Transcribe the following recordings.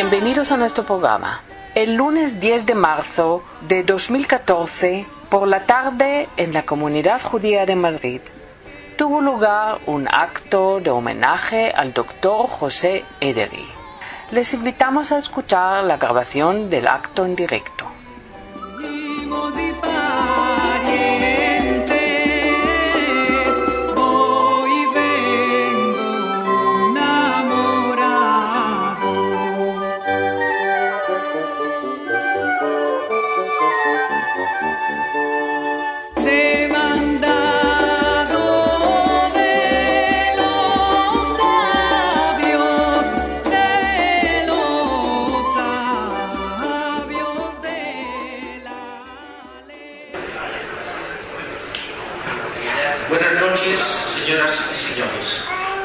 Bienvenidos a nuestro programa. El lunes 10 de marzo de 2014, por la tarde, en la Comunidad Judía de Madrid, tuvo lugar un acto de homenaje al doctor José Edery. Les invitamos a escuchar la grabación del acto en directo. Buenas noches, señoras y señores.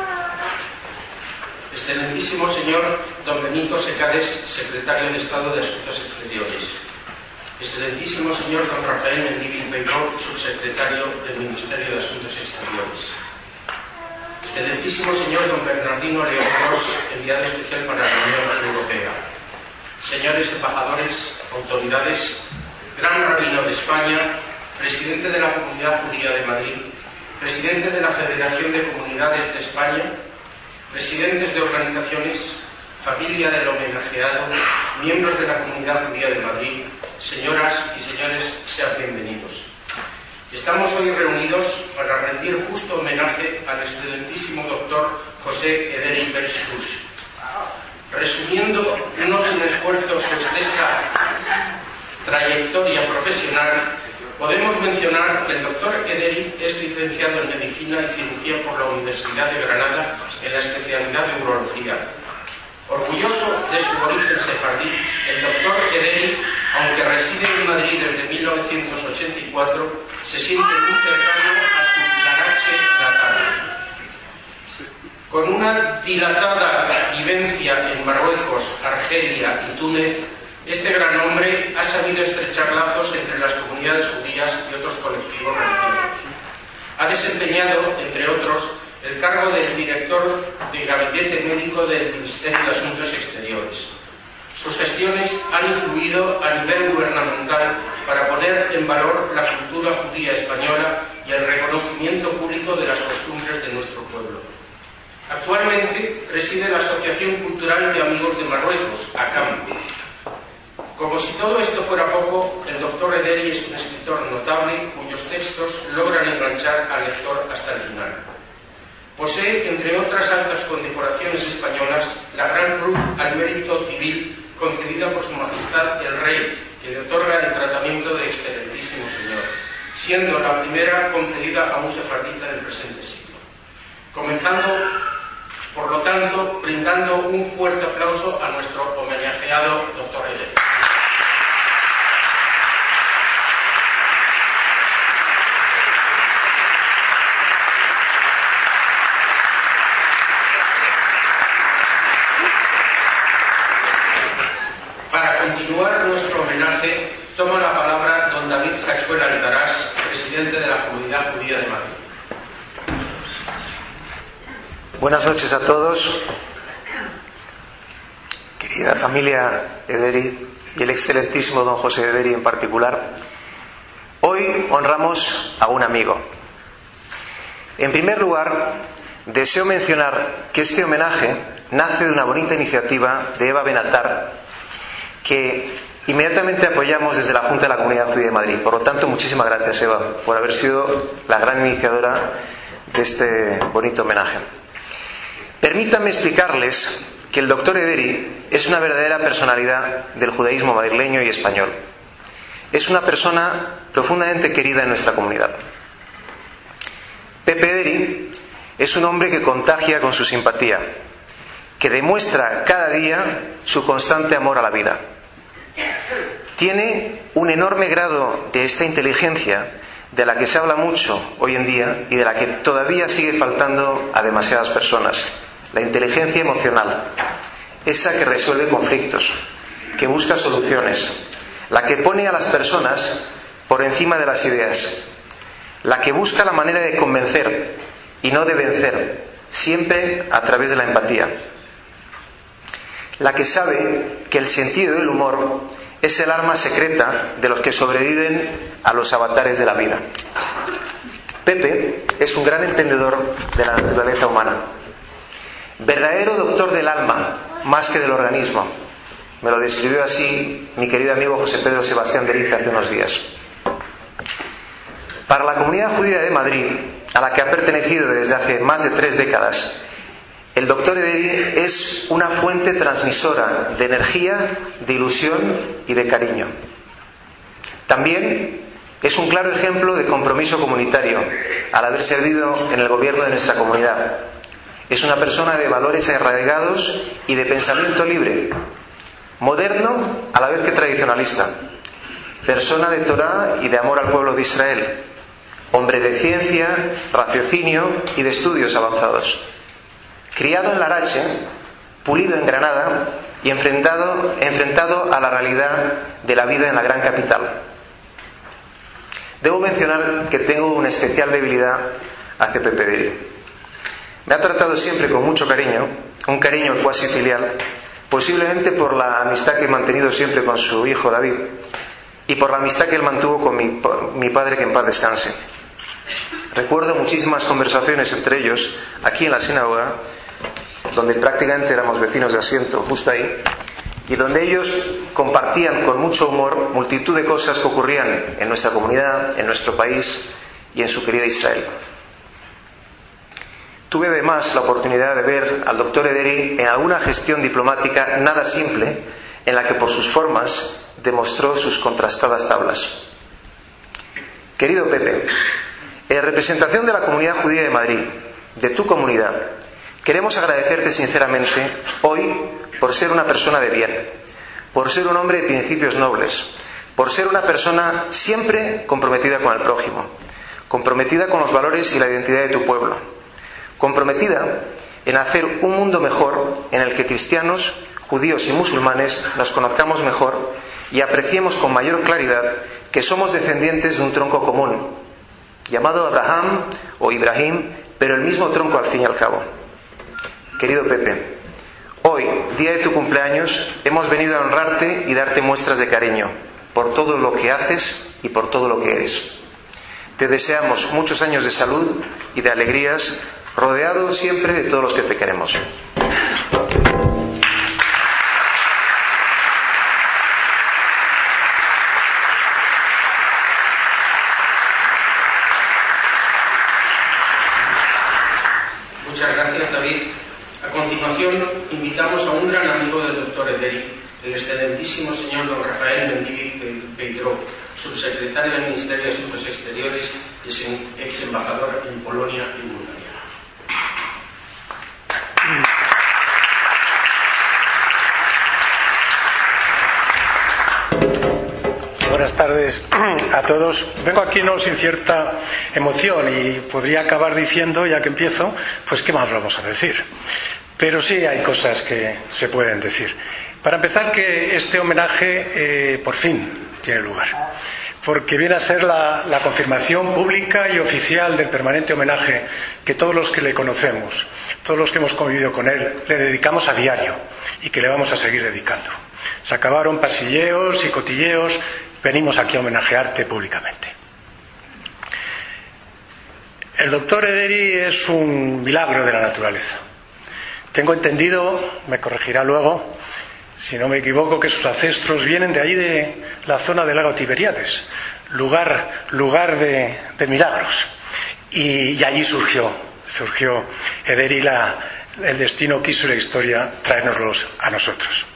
Excelentísimo señor don Benito Secades, secretario de Estado de Asuntos Exteriores. Excelentísimo señor don Rafael Mendívil Peiró, subsecretario del Ministerio de Asuntos Exteriores. Excelentísimo señor don Bernardino León, enviado especial para la Unión Europea. Señores embajadores, autoridades, gran rabino de España, presidente de la Comunidad Judía de Madrid, presidentes de la Federación de Comunidades de España, presidentes de organizaciones, familia del homenajeado, miembros de la Comunidad Judía de Madrid, señoras y señores, sean bienvenidos. Estamos hoy reunidos para rendir justo homenaje al excelentísimo doctor José Edery Benchbush. Resumiendo, no sin esfuerzo su extensa trayectoria profesional, podemos mencionar que el doctor Edery es licenciado en Medicina y Cirugía por la Universidad de Granada en la especialidad de Urología. Orgulloso de su origen sefardí, el doctor Edery, aunque reside en Madrid desde 1984, se siente muy cercano a su Larache natal. Con una dilatada vivencia en Marruecos, Argelia y Túnez, este gran hombre ha sabido estrechar lazos entre las comunidades judías y otros colectivos religiosos. Ha desempeñado, entre otros, el cargo del director de Gabinete Médico del Ministerio de Asuntos Exteriores. Sus gestiones han influido a nivel gubernamental para poner en valor la cultura judía española y el reconocimiento público de las costumbres de nuestro pueblo. Actualmente preside la Asociación Cultural de Amigos de Marruecos, ACAM. Como si todo esto fuera poco, el doctor Edery es un escritor notable cuyos textos logran enganchar al lector hasta el final. Posee, entre otras altas condecoraciones españolas, la Gran Cruz al Mérito Civil concedida por Su Majestad el Rey, que le otorga el tratamiento de excelentísimo señor, siendo la primera concedida a un sefardita del presente siglo. Comenzando, por lo tanto, brindando un fuerte aplauso a nuestro homenajeado doctor Edery. Para continuar nuestro homenaje, toma la palabra don David Cachuela Alcaraz, presidente de la Comunidad Judía de Madrid. Buenas noches a todos. Querida familia Edery y el excelentísimo don José Edery en particular, hoy honramos a un amigo. En primer lugar, deseo mencionar que este homenaje nace de una bonita iniciativa de Eva Benatar, que inmediatamente apoyamos desde la Junta de la Comunidad Judía de Madrid. Por lo tanto, muchísimas gracias, Eva, por haber sido la gran iniciadora de este bonito homenaje. Permítanme explicarles que el doctor Edery es una verdadera personalidad del judaísmo madrileño y español. Es una persona profundamente querida en nuestra comunidad. Pepe Edery es un hombre que contagia con su simpatía, que demuestra cada día su constante amor a la vida. Tiene un enorme grado de esta inteligencia de la que se habla mucho hoy en día y de la que todavía sigue faltando a demasiadas personas. La inteligencia emocional, esa que resuelve conflictos, que busca soluciones, la que pone a las personas por encima de las ideas, la que busca la manera de convencer y no de vencer, siempre a través de la empatía. la que sabe que el sentido del humor es el arma secreta de los que sobreviven a los avatares de la vida. Pepe es un gran entendedor de la naturaleza humana, verdadero doctor del alma, más que del organismo. Me lo describió así mi querido amigo José Pedro Sebastián de Liza hace unos días. Para la Comunidad Judía de Madrid, a la que ha pertenecido desde hace más de 3 décadas, el doctor Ederi es una fuente transmisora de energía, de ilusión y de cariño. También es un claro ejemplo de compromiso comunitario al haber servido en el gobierno de nuestra comunidad. Es una persona de valores arraigados y de pensamiento libre, moderno a la vez que tradicionalista, persona de Torá y de amor al pueblo de Israel, hombre de ciencia, raciocinio y de estudios avanzados. Criado en Larache, pulido en Granada y enfrentado a la realidad de la vida en la gran capital. Debo mencionar que tengo una especial debilidad hacia Pepe Ederi. Me ha tratado siempre con mucho cariño, un cariño cuasi filial, posiblemente por la amistad que he mantenido siempre con su hijo David y por la amistad que él mantuvo con mi padre, que en paz descanse. Recuerdo muchísimas conversaciones entre ellos aquí en la sinagoga, donde prácticamente éramos vecinos de asiento, justo ahí, y donde ellos compartían con mucho humor multitud de cosas que ocurrían en nuestra comunidad, en nuestro país y en su querida Israel. Tuve además la oportunidad de ver al doctor Ederi en alguna gestión diplomática nada simple, en la que por sus formas demostró sus contrastadas tablas. Querido Pepe, en representación de la Comunidad Judía de Madrid, de tu comunidad, queremos agradecerte sinceramente hoy por ser una persona de bien, por ser un hombre de principios nobles, por ser una persona siempre comprometida con el prójimo, comprometida con los valores y la identidad de tu pueblo, comprometida en hacer un mundo mejor en el que cristianos, judíos y musulmanes nos conozcamos mejor y apreciemos con mayor claridad que somos descendientes de un tronco común, llamado Abraham o Ibrahim, pero el mismo tronco al fin y al cabo. Querido Pepe, hoy, día de tu cumpleaños, hemos venido a honrarte y darte muestras de cariño por todo lo que haces y por todo lo que eres. Te deseamos muchos años de salud y de alegrías, rodeado siempre de todos los que te queremos. Muchas gracias, David. A continuación, invitamos a un gran amigo del doctor Ederi, el excelentísimo señor don Rafael Mendivi Peidró, subsecretario del Ministerio de Asuntos Exteriores y ex embajador en Polonia y Bulgaria. Buenas tardes a todos. Vengo aquí no sin cierta emoción y podría acabar diciendo, ya que empiezo, pues qué más vamos a decir. Pero sí hay cosas que se pueden decir. Para empezar, que este homenaje por fin tiene lugar, porque viene a ser la confirmación pública y oficial del permanente homenaje que todos los que le conocemos, todos los que hemos convivido con él, le dedicamos a diario y que le vamos a seguir dedicando. Se acabaron pasilleos y cotilleos, venimos aquí a homenajearte públicamente. El doctor Ederi es un milagro de la naturaleza. Tengo entendido, me corregirá luego, si no me equivoco, que sus ancestros vienen de ahí, de la zona del lago Tiberíades, lugar de milagros. Y allí surgió Ederi, el destino quiso la historia traérnoslos a nosotros.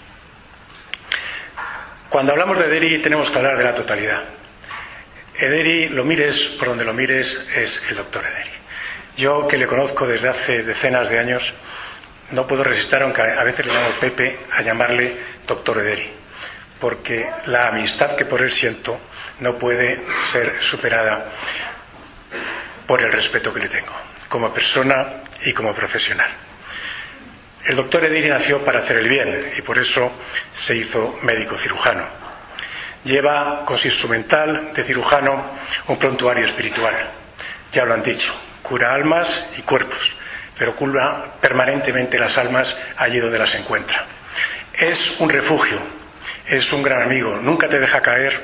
Cuando hablamos de Ederi tenemos que hablar de la totalidad. Ederi, lo mires por donde lo mires, es el doctor Ederi. Yo, que le conozco desde hace decenas de años, no puedo resistir, aunque a veces le llamo Pepe, a llamarle doctor Ederi, porque la amistad que por él siento no puede ser superada por el respeto que le tengo, como persona y como profesional. El doctor Ederi nació para hacer el bien y por eso se hizo médico cirujano. Lleva con su instrumental de cirujano un prontuario espiritual. Ya lo han dicho, cura almas y cuerpos, pero cura permanentemente las almas allí donde las encuentra. Es un refugio, es un gran amigo, nunca te deja caer,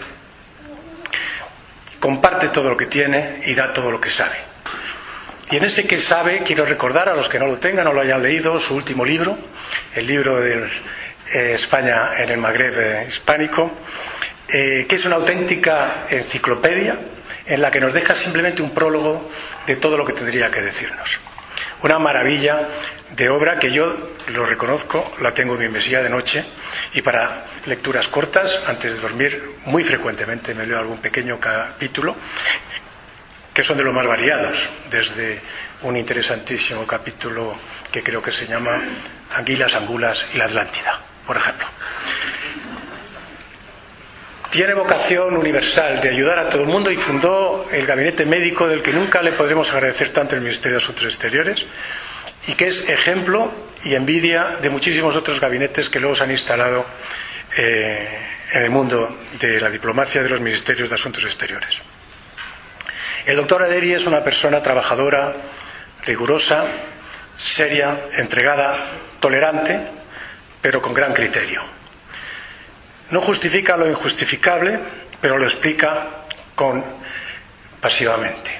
comparte todo lo que tiene y da todo lo que sabe. Y en ese que sabe, quiero recordar a los que no lo tengan o lo hayan leído, su último libro, el libro de España en el Magreb hispánico, que es una auténtica enciclopedia en la que nos deja simplemente un prólogo de todo lo que tendría que decirnos. Una maravilla de obra que yo, lo reconozco, la tengo en mi mesilla de noche, y para lecturas cortas, antes de dormir, muy frecuentemente me leo algún pequeño capítulo, que son de los más variados, desde un interesantísimo capítulo que creo que se llama Anguilas, Angulas y la Atlántida, por ejemplo. Tiene vocación universal de ayudar a todo el mundo y fundó el gabinete médico del que nunca le podremos agradecer tanto el Ministerio de Asuntos Exteriores, y que es ejemplo y envidia de muchísimos otros gabinetes que luego se han instalado en el mundo de la diplomacia de los Ministerios de Asuntos Exteriores. El doctor Ederi es una persona trabajadora, rigurosa, seria, entregada, tolerante, pero con gran criterio. No justifica lo injustificable, pero lo explica pasivamente.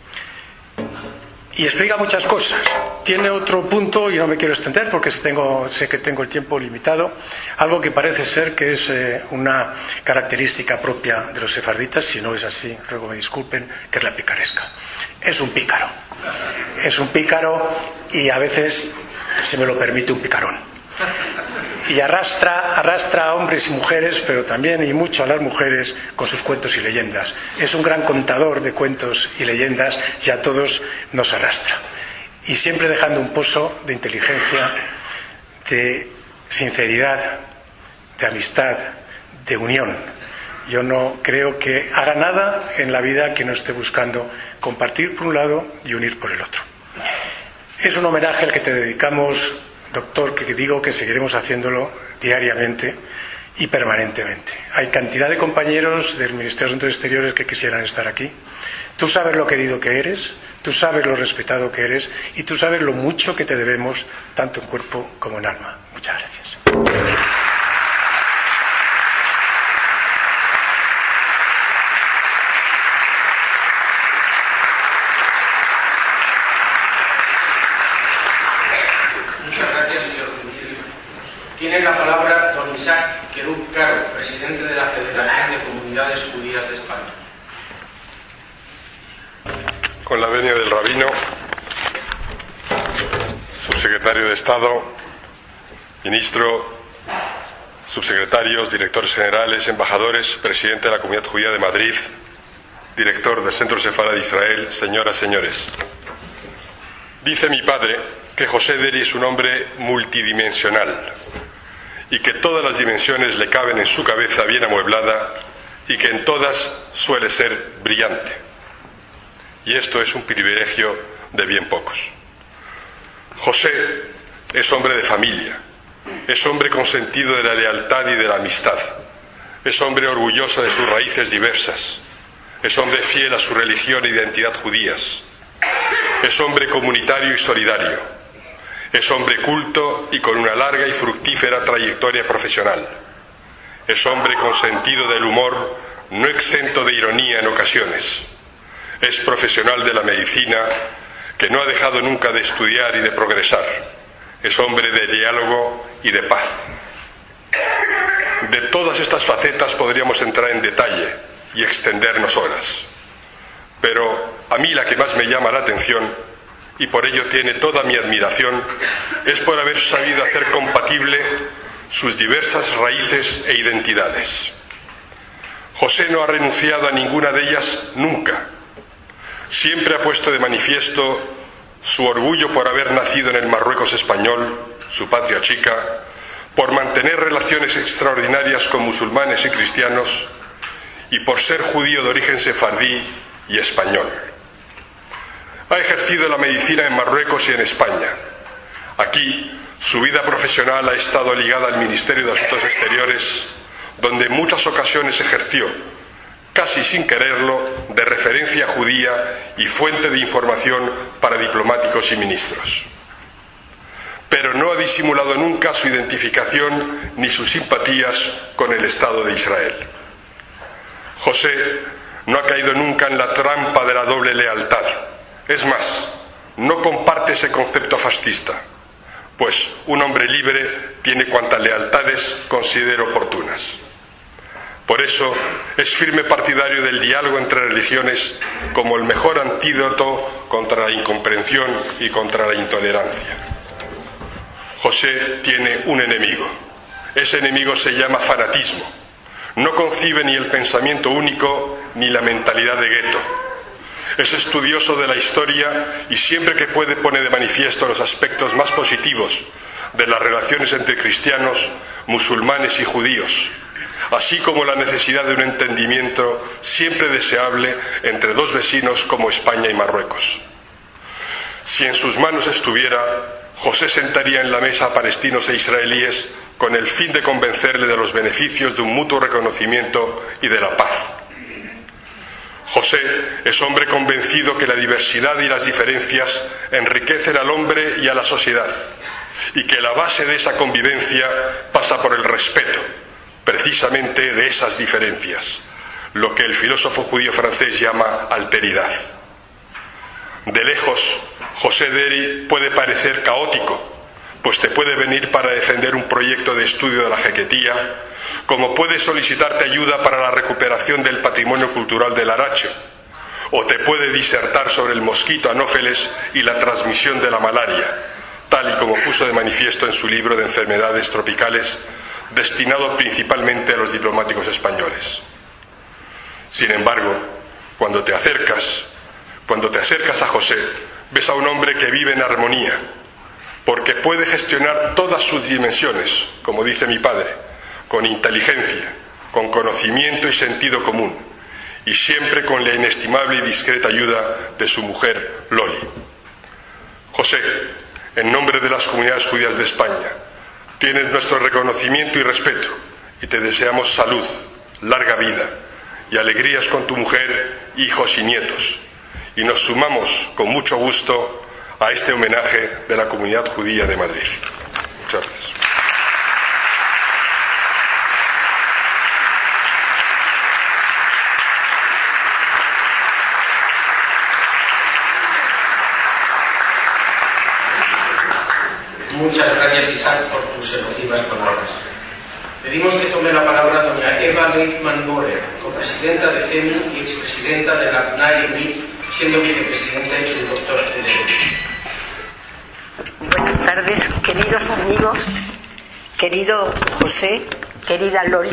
Y explica muchas cosas. Tiene otro punto, y no me quiero extender porque sé que tengo el tiempo limitado, algo que parece ser que es una característica propia de los sefarditas, si no es así, ruego me disculpen, que es la picaresca. Es un pícaro. Es un pícaro y a veces se me lo permite un picarón. Y arrastra a hombres y mujeres, pero también y mucho a las mujeres, con sus cuentos y leyendas. Es un gran contador de cuentos y leyendas y a todos nos arrastra. Y siempre dejando un pozo de inteligencia, de sinceridad, de amistad, de unión. Yo no creo que haga nada en la vida que no esté buscando compartir por un lado y unir por el otro. Es un homenaje al que te dedicamos, doctor, que digo que seguiremos haciéndolo diariamente y permanentemente. Hay cantidad de compañeros del Ministerio de Asuntos Exteriores que quisieran estar aquí. Tú sabes lo querido que eres, tú sabes lo respetado que eres y tú sabes lo mucho que te debemos, tanto en cuerpo como en alma. Muchas gracias. Tiene la palabra don Isaac Querub Caro, presidente de la Federación de Comunidades Judías de España. Con la venia del rabino, subsecretario de Estado, ministro, subsecretarios, directores generales, embajadores, presidente de la Comunidad Judía de Madrid, director del Centro Sefardí de Israel, señoras, señores. Dice mi padre que José Ederi es un hombre multidimensional y que todas las dimensiones le caben en su cabeza bien amueblada y que en todas suele ser brillante. Y esto es un privilegio de bien pocos. José es hombre de familia, es hombre consentido de la lealtad y de la amistad, es hombre orgulloso de sus raíces diversas, es hombre fiel a su religión e identidad judías, es hombre comunitario y solidario, es hombre culto y con una larga y fructífera trayectoria profesional. Es hombre con sentido del humor, no exento de ironía en ocasiones. Es profesional de la medicina, que no ha dejado nunca de estudiar y de progresar. Es hombre de diálogo y de paz. De todas estas facetas podríamos entrar en detalle y extendernos horas. Pero a mí la que más me llama la atención, y por ello tiene toda mi admiración, es por haber sabido hacer compatible sus diversas raíces e identidades. José no ha renunciado a ninguna de ellas nunca. Siempre ha puesto de manifiesto su orgullo por haber nacido en el Marruecos español, su patria chica, por mantener relaciones extraordinarias con musulmanes y cristianos y por ser judío de origen sefardí y español. Ha ejercido la medicina en Marruecos y en España. Aquí, su vida profesional ha estado ligada al Ministerio de Asuntos Exteriores, donde en muchas ocasiones ejerció, casi sin quererlo, de referencia judía y fuente de información para diplomáticos y ministros. pero no ha disimulado nunca su identificación ni sus simpatías con el Estado de Israel. José no ha caído nunca en la trampa de la doble lealtad. Es más, no comparte ese concepto fascista, pues un hombre libre tiene cuantas lealtades considere oportunas. Por eso es firme partidario del diálogo entre religiones como el mejor antídoto contra la incomprensión y contra la intolerancia. José tiene un enemigo. Ese enemigo se llama fanatismo. No concibe ni el pensamiento único ni la mentalidad de gueto. Es estudioso de la historia y siempre que puede pone de manifiesto los aspectos más positivos de las relaciones entre cristianos, musulmanes y judíos, así como la necesidad de un entendimiento siempre deseable entre dos vecinos como España y Marruecos. Si en sus manos estuviera, José sentaría en la mesa a palestinos e israelíes con el fin de convencerle de los beneficios de un mutuo reconocimiento y de la paz. José es hombre convencido que la diversidad y las diferencias enriquecen al hombre y a la sociedad, y que la base de esa convivencia pasa por el respeto, precisamente de esas diferencias, lo que el filósofo judío francés llama alteridad. De lejos, José Deri puede parecer caótico, pues te puede venir para defender un proyecto de estudio de la jequetía, como puede solicitarte ayuda para la recuperación del patrimonio cultural del Arache, o te puede disertar sobre el mosquito anófeles y la transmisión de la malaria, tal y como puso de manifiesto en su libro de enfermedades tropicales, destinado principalmente a los diplomáticos españoles. Sin embargo, cuando te acercas a José, ves a un hombre que vive en armonía, porque puede gestionar todas sus dimensiones, como dice mi padre, con inteligencia, con conocimiento y sentido común, y siempre con la inestimable y discreta ayuda de su mujer Loli. José, en nombre de las comunidades judías de España, tienes nuestro reconocimiento y respeto, y te deseamos salud, larga vida y alegrías con tu mujer, hijos y nietos, y nos sumamos con mucho gusto a este homenaje de la comunidad judía de Madrid. Muchas gracias. Muchas gracias, Isaac, por tus emotivas palabras. Pedimos que tome la palabra doña Eva Leitman-Borer, copresidenta de CEMI y expresidenta de la CNAE MIT, siendo vicepresidenta del doctor Ederi. Buenas tardes, queridos amigos, querido José, querida Loli.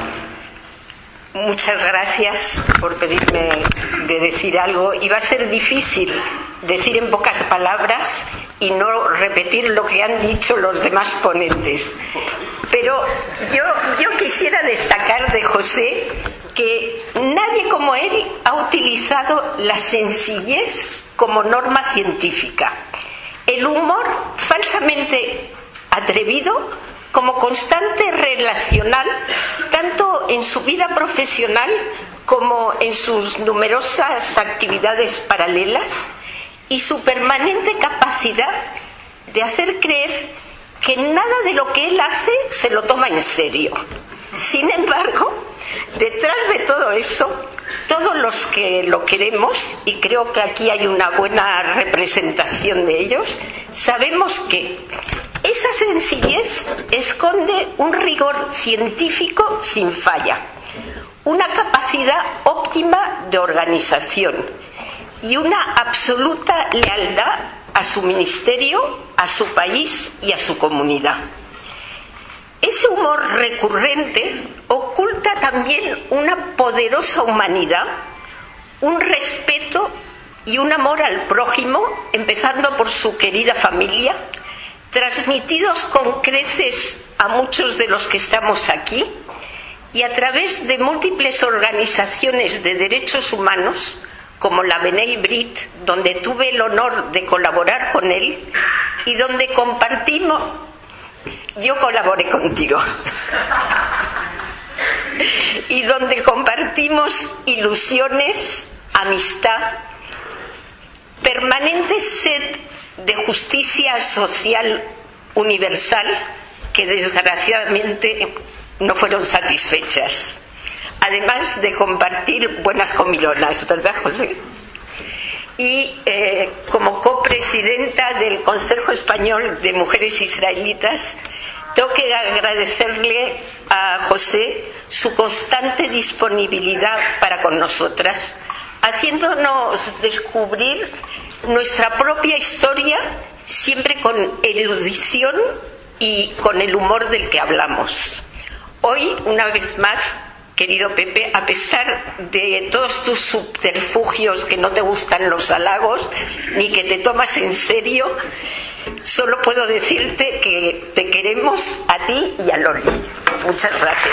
Muchas gracias por pedirme de decir algo. Y va a ser difícil decir en pocas palabras y no repetir lo que han dicho los demás ponentes. Pero yo quisiera destacar de José que nadie como él ha utilizado la sencillez como norma científica, el humor falsamente atrevido como constante relacional, tanto en su vida profesional como en sus numerosas actividades paralelas, y su permanente capacidad de hacer creer que nada de lo que él hace se lo toma en serio. Sin embargo, detrás de todo eso, todos los que lo queremos, y creo que aquí hay una buena representación de ellos, sabemos que esa sencillez esconde un rigor científico sin falla, una capacidad óptima de organización y una absoluta lealtad a su ministerio, a su país y a su comunidad. Ese humor recurrente oculta también una poderosa humanidad, un respeto y un amor al prójimo, empezando por su querida familia, transmitidos con creces a muchos de los que estamos aquí y a través de múltiples organizaciones de derechos humanos, como la B'nai Brit, donde tuve el honor de colaborar con él y donde compartimos. Yo colaboré contigo. Y donde compartimos ilusiones, amistad, permanente sed de justicia social universal que desgraciadamente no fueron satisfechas. Además de compartir buenas comilonas, ¿verdad, José? Y como copresidenta del Consejo Español de Mujeres Israelitas, tengo que agradecerle a José su constante disponibilidad para con nosotras, haciéndonos descubrir nuestra propia historia, siempre con erudición y con el humor del que hablamos. Hoy, una vez más, querido Pepe, a pesar de todos tus subterfugios, que no te gustan los halagos ni que te tomas en serio, solo puedo decirte que te queremos a ti y a Loli. Muchas gracias.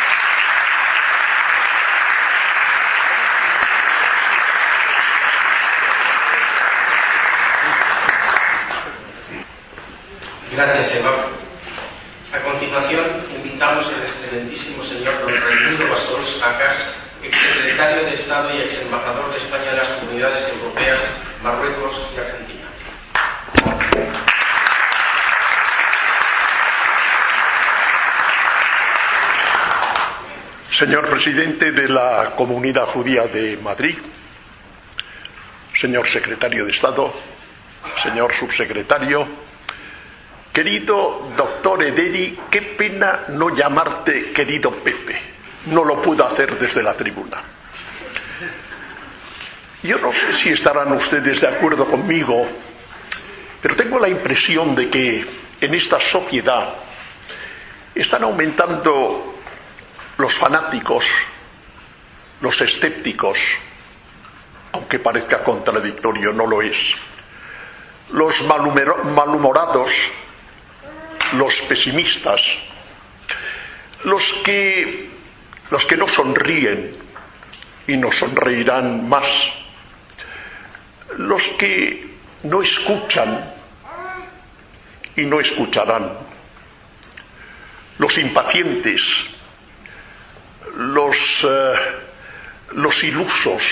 Gracias, Eva. A continuación, invitamos al excelentísimo señor don Raimundo Bassols Acas, exsecretario de Estado y exembajador de España en las Comunidades Europeas, Marruecos y Argentina. Señor presidente de la Comunidad Judía de Madrid, señor secretario de Estado, señor subsecretario, querido doctor Ederi, qué pena no llamarte querido Pepe. No lo pude hacer desde la tribuna. Yo no sé si estarán ustedes de acuerdo conmigo, pero tengo la impresión de que en esta sociedad están aumentando los fanáticos, los escépticos, aunque parezca contradictorio, no lo es, los malhumorados, los pesimistas, los que no sonríen y no sonreirán más, los que no escuchan y no escucharán, los impacientes, los ilusos.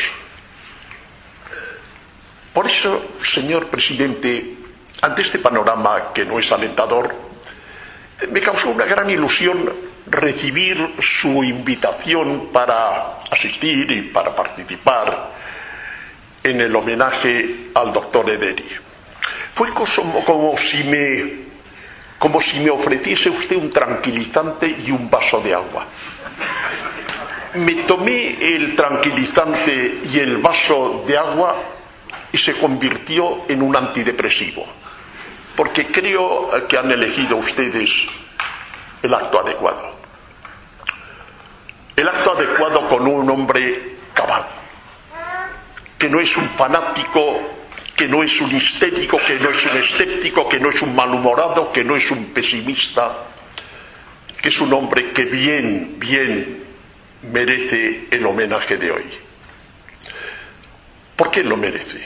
Por eso, señor presidente, ante este panorama que no es alentador, me causó una gran ilusión recibir su invitación para asistir y para participar en el homenaje al doctor Ederi. Fue como si me ofreciese usted un tranquilizante y un vaso de agua. Me tomé el tranquilizante y el vaso de agua y se convirtió en un antidepresivo, porque creo que han elegido ustedes el acto adecuado. El acto adecuado con un hombre cabal, que no es un fanático, que no es un histérico, que no es un escéptico, que no es un malhumorado, que no es un pesimista, que es un hombre que bien merece el homenaje de hoy. ¿Por qué lo merece?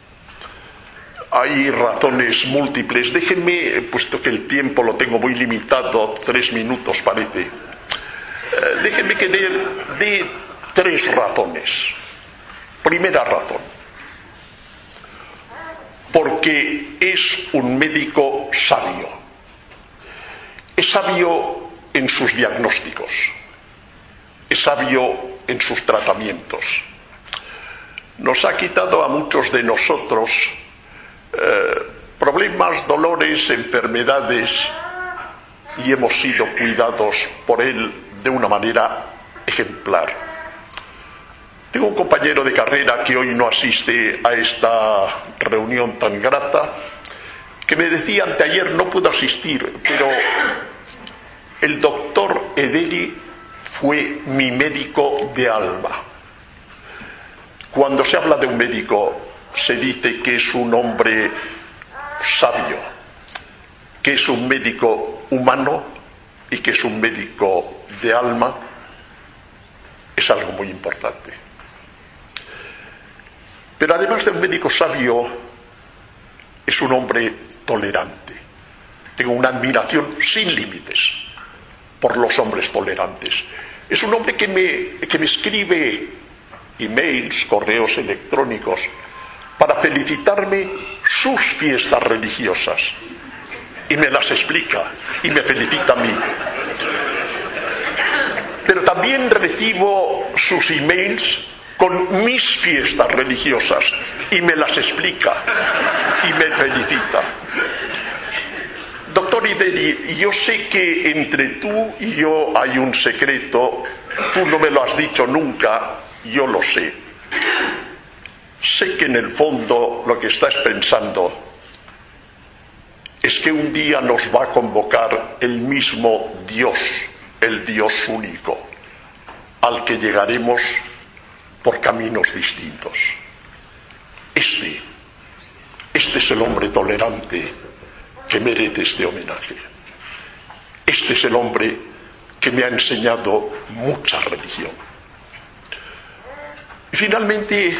Hay razones múltiples. Déjenme, puesto que el tiempo lo tengo muy limitado, 3 minutos parece, déjenme que dé 3 razones. Primera razón, porque es un médico sabio. Es sabio en sus diagnósticos, es sabio en sus tratamientos. Nos ha quitado a muchos de nosotros problemas, dolores, enfermedades, y hemos sido cuidados por él de una manera ejemplar. Tengo un compañero de carrera que hoy no asiste a esta reunión tan grata, que me decía anteayer: no puedo asistir, pero el doctor Ederi fue mi médico de alma. Cuando se habla de un médico, se dice que es un hombre sabio, que es un médico humano y que es un médico de alma. Es algo muy importante. Pero además de un médico sabio, es un hombre tolerante. Tengo una admiración sin límites por los hombres tolerantes. Es un hombre que me escribe emails, correos electrónicos, para felicitarme sus fiestas religiosas. y me las explica y me felicita a mí. Pero también recibo sus emails con mis fiestas religiosas y me las explica y me felicita. Doctor Ederi, yo sé que entre tú y yo hay un secreto, tú no me lo has dicho nunca, yo lo sé. Sé que en el fondo lo que estás pensando es que un día nos va a convocar el mismo Dios, el Dios único, al que llegaremos por caminos distintos. Este es el hombre tolerante que merece este homenaje. Este es el hombre que me ha enseñado mucha religión. Y finalmente,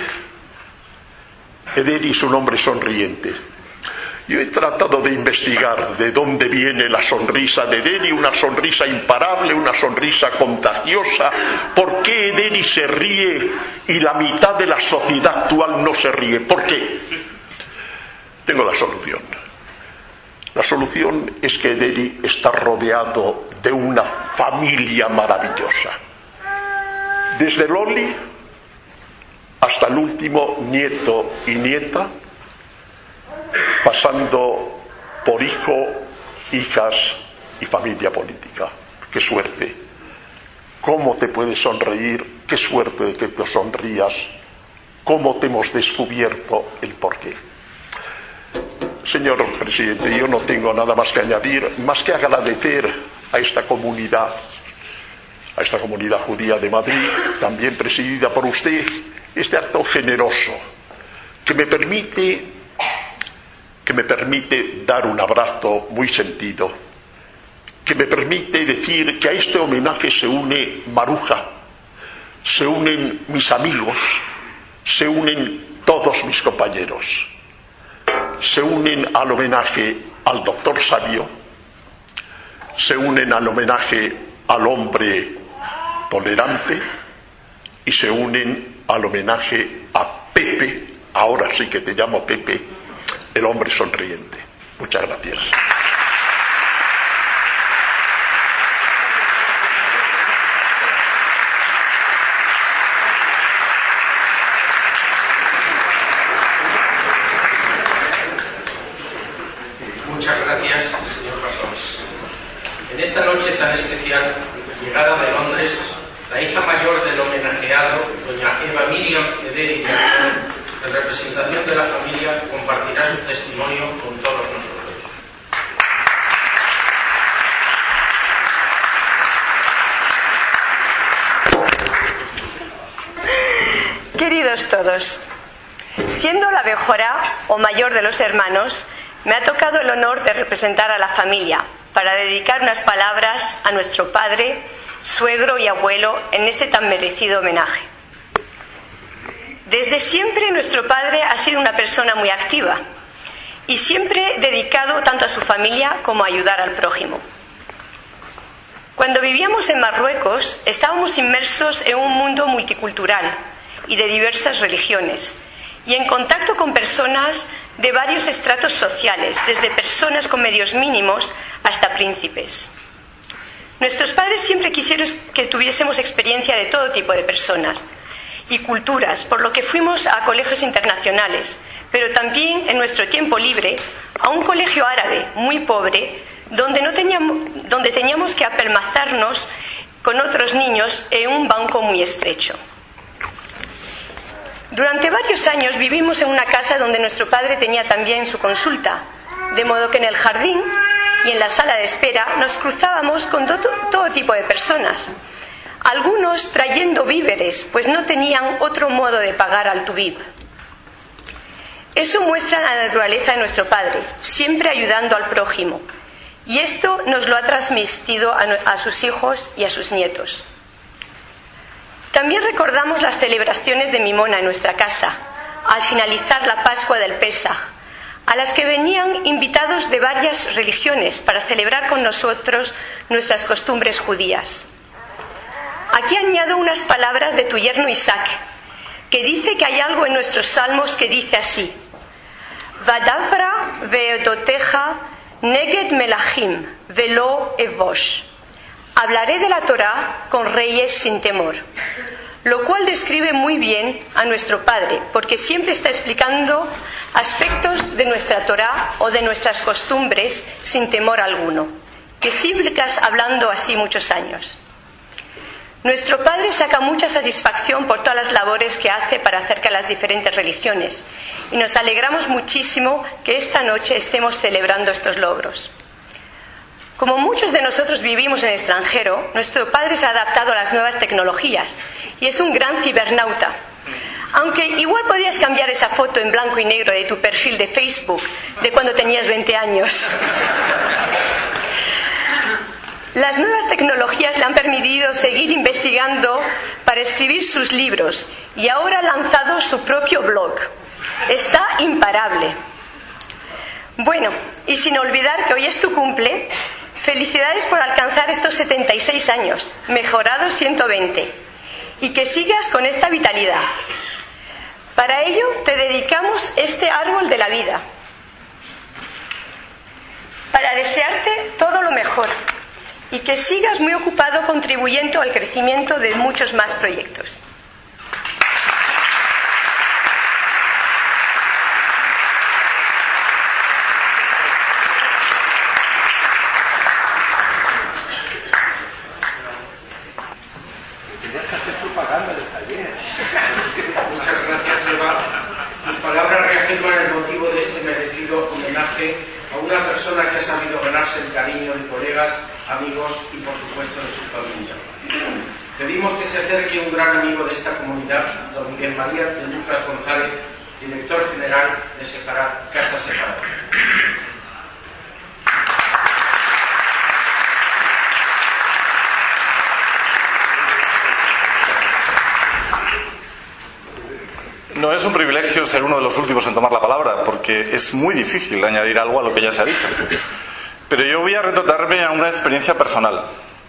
Ederi es un hombre sonriente. Yo he tratado de investigar de dónde viene la sonrisa de Ederi, una sonrisa imparable, una sonrisa contagiosa. ¿Por qué Ederi se ríe y la mitad de la sociedad actual no se ríe? ¿Por qué? Tengo la solución. La solución es que Ederi está rodeado de una familia maravillosa. Desde Loli hasta el último nieto y nieta, pasando por hijo, hijas y familia política. ¡Qué suerte! ¿Cómo te puedes sonreír? ¡Qué suerte de que te sonrías! ¿Cómo te hemos descubierto el porqué? Señor presidente, yo no tengo nada más que añadir, más que agradecer a esta comunidad judía de Madrid, también presidida por usted, este acto generoso que me permite dar un abrazo muy sentido, que me permite decir que a este homenaje se une Maruja, se unen mis amigos, se unen todos mis compañeros, se unen al homenaje al doctor Sabio, se unen al homenaje al hombre tolerante y se unen al homenaje a Pepe, ahora sí que te llamo Pepe, el hombre sonriente. Muchas gracias. Muchas gracias, señor Bassols. En esta noche tan especial, llegada de Londres, la hija mayor del homenajeado, doña Eva Miriam Ederi Garzón, en representación de la familia, compartirá su testimonio con todos nosotros. Queridos todos, siendo la mejora o mayor de los hermanos, me ha tocado el honor de representar a la familia para dedicar unas palabras a nuestro padre, suegro y abuelo en este tan merecido homenaje. Desde siempre nuestro padre ha sido una persona muy activa y siempre dedicado tanto a su familia como a ayudar al prójimo. Cuando vivíamos en Marruecos estábamos inmersos en un mundo multicultural y de diversas religiones y en contacto con personas de varios estratos sociales, desde personas con medios mínimos hasta príncipes. Nuestros padres siempre quisieron que tuviésemos experiencia de todo tipo de personas y culturas, por lo que fuimos a colegios internacionales, pero también en nuestro tiempo libre a un colegio árabe muy pobre, donde teníamos que apelmazarnos con otros niños en un banco muy estrecho. Durante varios años vivimos en una casa donde nuestro padre tenía también su consulta, de modo que en el jardín y en la sala de espera nos cruzábamos con todo tipo de personas, algunos trayendo víveres, pues no tenían otro modo de pagar al tubib. Eso muestra la naturaleza de nuestro padre, siempre ayudando al prójimo, y esto nos lo ha transmitido a sus hijos y a sus nietos. También recordamos las celebraciones de Mimona en nuestra casa, al finalizar la Pascua del Pesaj, a las que venían invitados de varias religiones para celebrar con nosotros nuestras costumbres judías. Aquí añado unas palabras de tu yerno Isaac, que dice que hay algo en nuestros salmos que dice así: Vadavra veedoteja Neged Melachim, Velo Evosh. Hablaré de la Torá con reyes sin temor. Lo cual describe muy bien a nuestro Padre, porque siempre está explicando aspectos de nuestra Torá o de nuestras costumbres sin temor alguno, que sigas hablando así muchos años. Nuestro Padre saca mucha satisfacción por todas las labores que hace para acercar las diferentes religiones, y nos alegramos muchísimo que esta noche estemos celebrando estos logros. Como muchos de nosotros vivimos en el extranjero, nuestro Padre se ha adaptado a las nuevas tecnologías y es un gran cibernauta. Aunque igual podrías cambiar esa foto en blanco y negro de tu perfil de Facebook de cuando tenías 20 años. Las nuevas tecnologías le han permitido seguir investigando para escribir sus libros y ahora ha lanzado su propio blog. Está imparable. Bueno, y sin olvidar que hoy es tu cumple, felicidades por alcanzar estos 76 años, mejorados 120, y que sigas con esta vitalidad. Para ello te dedicamos este árbol de la vida, para desearte todo lo mejor y que sigas muy ocupado contribuyendo al crecimiento de muchos más proyectos. Muchas gracias, Eva. Tus palabras reafirman el motivo de este merecido homenaje a una persona que ha sabido ganarse el cariño de colegas, amigos y, por supuesto, de su familia. Pedimos que se acerque un gran amigo de esta comunidad, don Miguel María de Lucas González, director general de Casa Sefarad. No es un privilegio ser uno de los últimos en tomar la palabra, porque es muy difícil añadir algo a lo que ya se ha dicho. Pero yo voy a retratarme a una experiencia personal,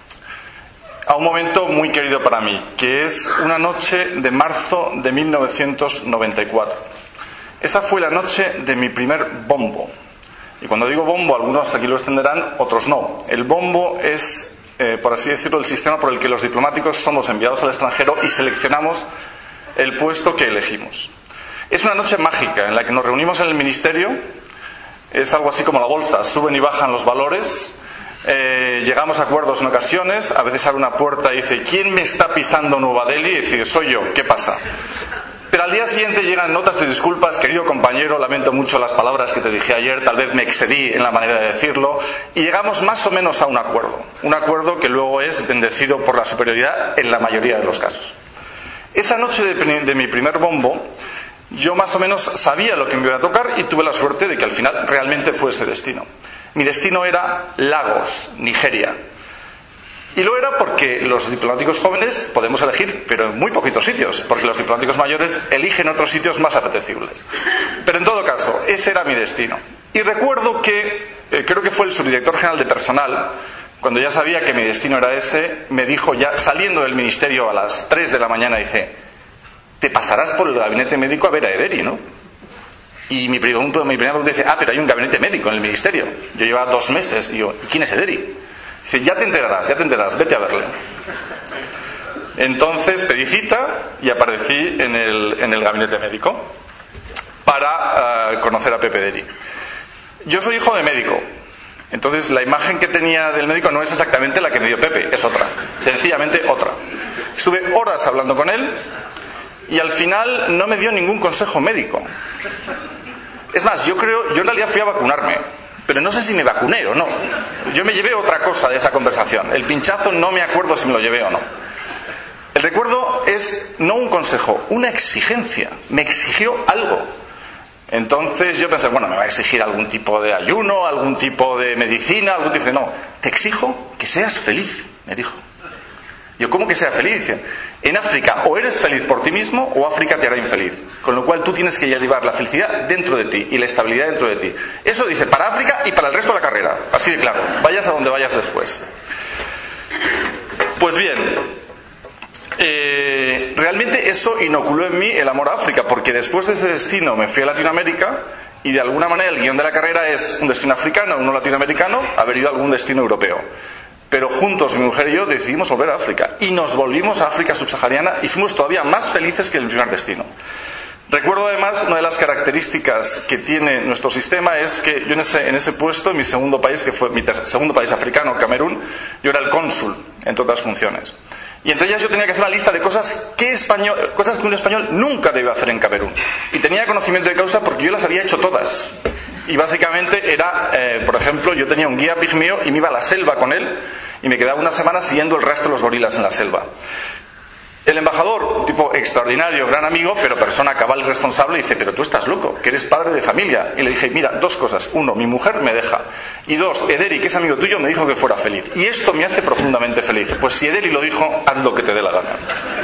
a un momento muy querido para mí, que es una noche de marzo de 1994. Esa fue la noche de mi primer bombo. Y cuando digo bombo, algunos aquí lo extenderán, otros no. El bombo es, por así decirlo, el sistema por el que los diplomáticos somos enviados al extranjero y seleccionamos el puesto que elegimos. Es una noche mágica en la que nos reunimos en el ministerio. Es algo así como la bolsa, suben y bajan los valores, llegamos a acuerdos en ocasiones, a veces abre una puerta y dice: ¿quién me está pisando Nueva Delhi? Y dice: soy yo, ¿qué pasa? Pero al día siguiente llegan notas de disculpas: querido compañero, lamento mucho las palabras que te dije ayer, tal vez me excedí en la manera de decirlo, y llegamos más o menos a un acuerdo que luego es bendecido por la superioridad en la mayoría de los casos. Esa noche de mi primer bombo, yo más o menos sabía lo que me iba a tocar y tuve la suerte de que al final realmente fue ese destino. Mi destino era Lagos, Nigeria. Y lo era porque los diplomáticos jóvenes podemos elegir, pero en muy poquitos sitios, porque los diplomáticos mayores eligen otros sitios más apetecibles. Pero en todo caso, ese era mi destino. Y recuerdo que, creo que fue el subdirector general de personal, cuando ya sabía que mi destino era ese, me dijo, ya saliendo del ministerio a las 3 de la mañana, dice: te pasarás por el gabinete médico a ver a Ederi, ¿no? Y mi primera pregunta dice: pero hay un gabinete médico en el ministerio. Yo llevaba 2 meses y digo: ¿y quién es Ederi? Dice: ya te enterarás, vete a verle. Entonces pedí cita y aparecí en el gabinete médico para conocer a Pepe Ederi. Yo soy hijo de médico. Entonces la imagen que tenía del médico no es exactamente la que me dio Pepe, es otra, sencillamente otra. Estuve horas hablando con él y al final no me dio ningún consejo médico. Es más, yo en realidad fui a vacunarme, pero no sé si me vacuné o no. Yo me llevé otra cosa de esa conversación. El pinchazo no me acuerdo si me lo llevé o no. El recuerdo es no un consejo, una exigencia. Me exigió algo. Entonces yo pensé, bueno, me va a exigir algún tipo de ayuno, algún tipo de medicina, algún tipo de... No, te exijo que seas feliz, me dijo. Yo, ¿cómo que sea feliz? Dice: en África o eres feliz por ti mismo o África te hará infeliz. Con lo cual tú tienes que llevar la felicidad dentro de ti y la estabilidad dentro de ti. Eso dice para África y para el resto de la carrera. Así de claro, vayas a donde vayas después. Pues bien... realmente eso inoculó en mí el amor a África, porque después de ese destino me fui a Latinoamérica Y de alguna manera el guión de la carrera es un destino africano, uno latinoamericano, haber ido a algún destino europeo. Pero juntos, mi mujer y yo, decidimos volver a África. Y nos volvimos a África subsahariana y fuimos todavía más felices que el primer destino. Recuerdo además, una de las características que tiene nuestro sistema es que yo en ese puesto, en mi segundo país, que fue mi segundo país africano, Camerún, yo era el cónsul, entre otras funciones. Y entre ellas yo tenía que hacer una lista de cosas que un español nunca debe hacer en Camerún. Y tenía conocimiento de causa porque yo las había hecho todas. Y básicamente era, por ejemplo, yo tenía un guía pigmeo y me iba a la selva con él y me quedaba una semana siguiendo el rastro de los gorilas en la selva. El embajador, un tipo extraordinario, gran amigo, pero persona cabal y responsable, dice: pero tú estás loco, que eres padre de familia. Y le dije: mira, dos cosas. Uno, mi mujer me deja. Y dos, Ederi, que es amigo tuyo, me dijo que fuera feliz. Y esto me hace profundamente feliz. Pues si Ederi lo dijo, haz lo que te dé la gana.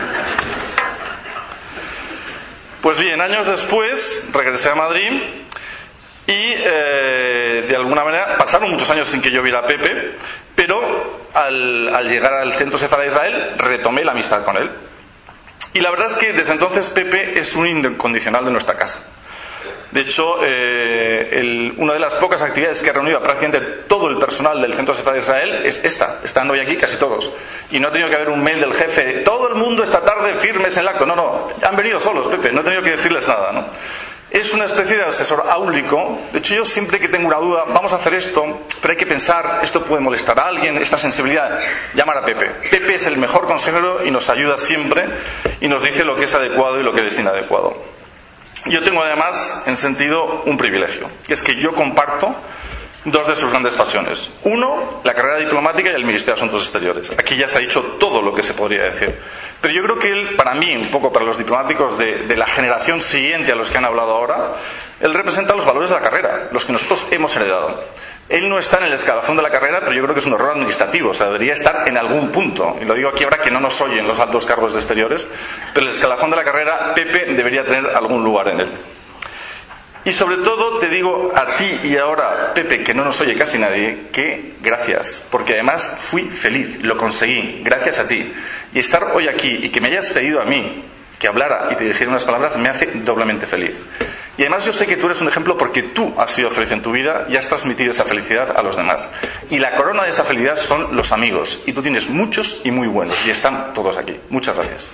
Pues bien, años después regresé a Madrid y de alguna manera pasaron muchos años sin que yo viera a Pepe, pero al llegar al Centro Sefardí de Israel retomé la amistad con él. Y la verdad es que desde entonces Pepe es un incondicional de nuestra casa. De hecho, una de las pocas actividades que ha reunido a prácticamente todo el personal del Centro Sefardí de Israel es esta. Están hoy aquí casi todos. Y no ha tenido que haber un mail del jefe: todo el mundo esta tarde firmes en el acto. No, han venido solos, Pepe, no he tenido que decirles nada, ¿no? Es una especie de asesor áulico. De hecho, yo siempre que tengo una duda, vamos a hacer esto, pero hay que pensar, esto puede molestar a alguien, esta sensibilidad, llamar a Pepe. Pepe es el mejor consejero y nos ayuda siempre y nos dice lo que es adecuado y lo que es inadecuado. Yo tengo además, en sentido, un privilegio, que es que yo comparto dos de sus grandes pasiones. Uno, la carrera diplomática y el Ministerio de Asuntos Exteriores. Aquí ya se ha dicho todo lo que se podría decir. Pero yo creo que él, para mí, un poco para los diplomáticos de la generación siguiente a los que han hablado ahora, él representa los valores de la carrera, los que nosotros hemos heredado. Él no está en el escalafón de la carrera, pero yo creo que es un error administrativo, o sea, debería estar en algún punto. Y lo digo aquí ahora que no nos oyen los altos cargos de exteriores, pero el escalafón de la carrera, Pepe debería tener algún lugar en él. Y sobre todo te digo a ti y ahora, Pepe, que no nos oye casi nadie, que gracias, porque además fui feliz, lo conseguí, gracias a ti. Y estar hoy aquí y que me hayas pedido a mí que hablara y te dijera unas palabras me hace doblemente feliz. Y además yo sé que tú eres un ejemplo porque tú has sido feliz en tu vida y has transmitido esa felicidad a los demás. Y la corona de esa felicidad son los amigos. Y tú tienes muchos y muy buenos. Y están todos aquí. Muchas gracias.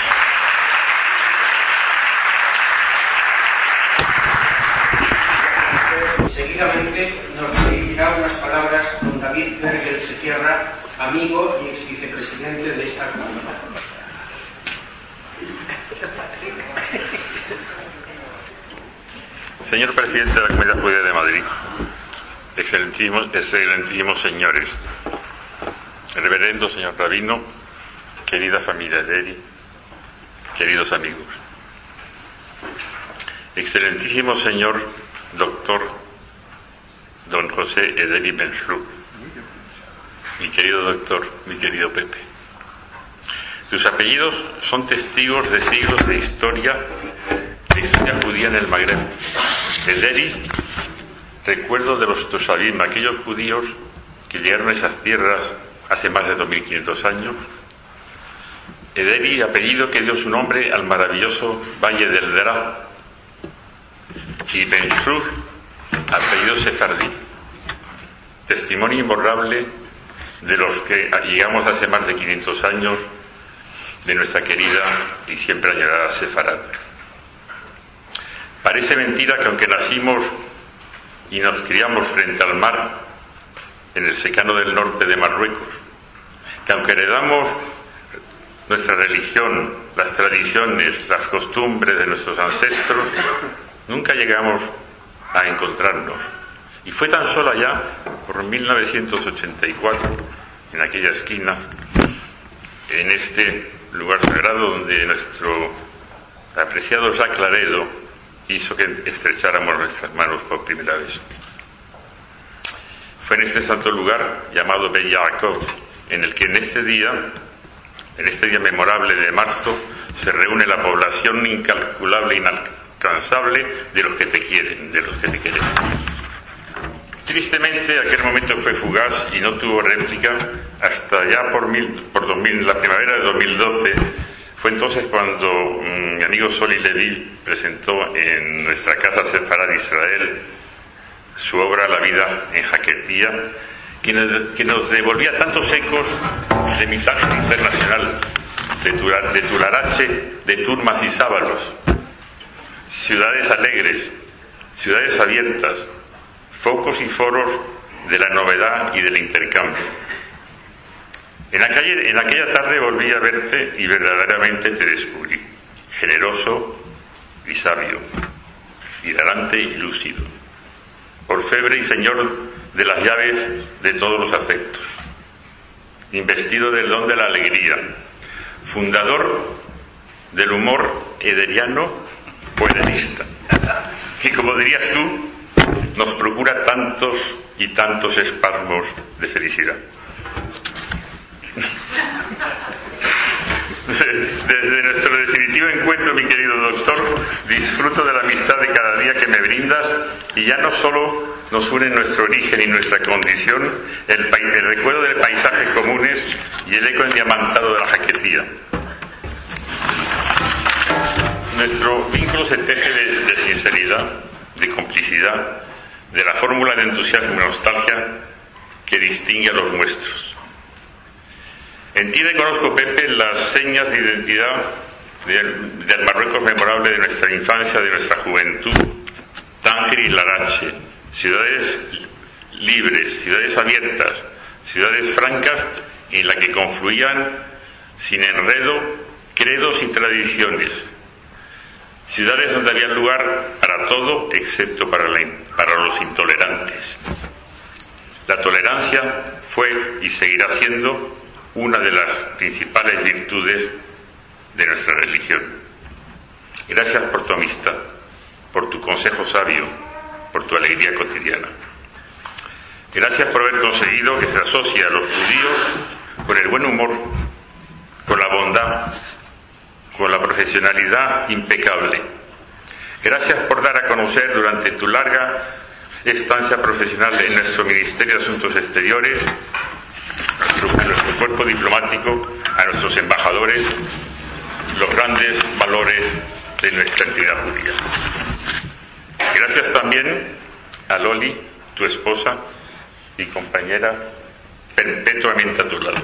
Seguidamente nos dirigirá unas palabras don David Bergel Sequerra, amigo y ex vicepresidente de esta comunidad. Señor presidente de la Comunidad Judía de Madrid, excelentísimos señores, reverendo señor rabino, querida familia Ederi, queridos amigos, excelentísimo señor doctor don José Ederi Ben-Shruk, mi querido doctor, mi querido Pepe. Sus apellidos son testigos de siglos de historia judía en el Magreb. Ederi, recuerdo de los Tosavim, aquellos judíos que llegaron a esas tierras hace más de 2500 años. Ederi, apellido que dio su nombre al maravilloso Valle del Dra. Y Ben-Shruk, apellido sefardí, testimonio imborrable de los que llegamos hace más de 500 años de nuestra querida y siempre añorada Sefarad. Parece mentira que aunque nacimos y nos criamos frente al mar, en el secano del norte de Marruecos, que aunque heredamos nuestra religión, las tradiciones, las costumbres de nuestros ancestros, nunca llegamos a encontrarnos. Y fue tan solo allá, por 1984, en aquella esquina, en este lugar sagrado donde nuestro apreciado Jacques Laredo hizo que estrecháramos nuestras manos por primera vez. Fue en este santo lugar llamado Bet Yaakov, en el que en este día memorable de marzo, se reúne la población incalculable, inalcanzable de los que te quieren, de los que te queremos. Tristemente, aquel momento fue fugaz y no tuvo réplica hasta ya por la primavera de 2012. Fue entonces cuando mi amigo Soli Levi presentó en nuestra casa Sefarad Israel su obra La vida en Jaquetía, que nos devolvía tantos ecos de Mizaje Internacional, de Turarache, de Turmas y Sábalos. Ciudades alegres, ciudades abiertas, focos y foros de la novedad y del intercambio. En aquella tarde volví a verte y verdaderamente te descubrí, generoso y sabio, hilarante y lúcido, orfebre y señor de las llaves de todos los afectos, investido del don de la alegría, fundador del humor ederiano o ederista, y como dirías tú, nos procura tantos y tantos espasmos de felicidad. Desde nuestro definitivo encuentro, mi querido doctor, disfruto de la amistad de cada día que me brindas, y ya no solo nos une nuestro origen y nuestra condición, el recuerdo de paisajes comunes y el eco endiamantado de la Jaquetía. Nuestro vínculo se teje de sinceridad, de complicidad, de la fórmula de entusiasmo y nostalgia que distingue a los nuestros. En ti reconozco, Pepe, las señas de identidad del Marruecos memorable de nuestra infancia, de nuestra juventud, Tánger y Larache, ciudades libres, ciudades abiertas, ciudades francas en las que confluían sin enredo credos y tradiciones, ciudades donde había lugar para todo excepto para los intolerantes. La tolerancia fue y seguirá siendo una de las principales virtudes de nuestra religión. Gracias por tu amistad, por tu consejo sabio, por tu alegría cotidiana. Gracias por haber conseguido que se asocie a los judíos con el buen humor, con la bondad, con la profesionalidad impecable. Gracias por dar a conocer durante tu larga estancia profesional en nuestro Ministerio de Asuntos Exteriores, a nuestro cuerpo diplomático, a nuestros embajadores, los grandes valores de nuestra entidad judía. Gracias también a Loli, tu esposa y compañera, perpetuamente a tu lado.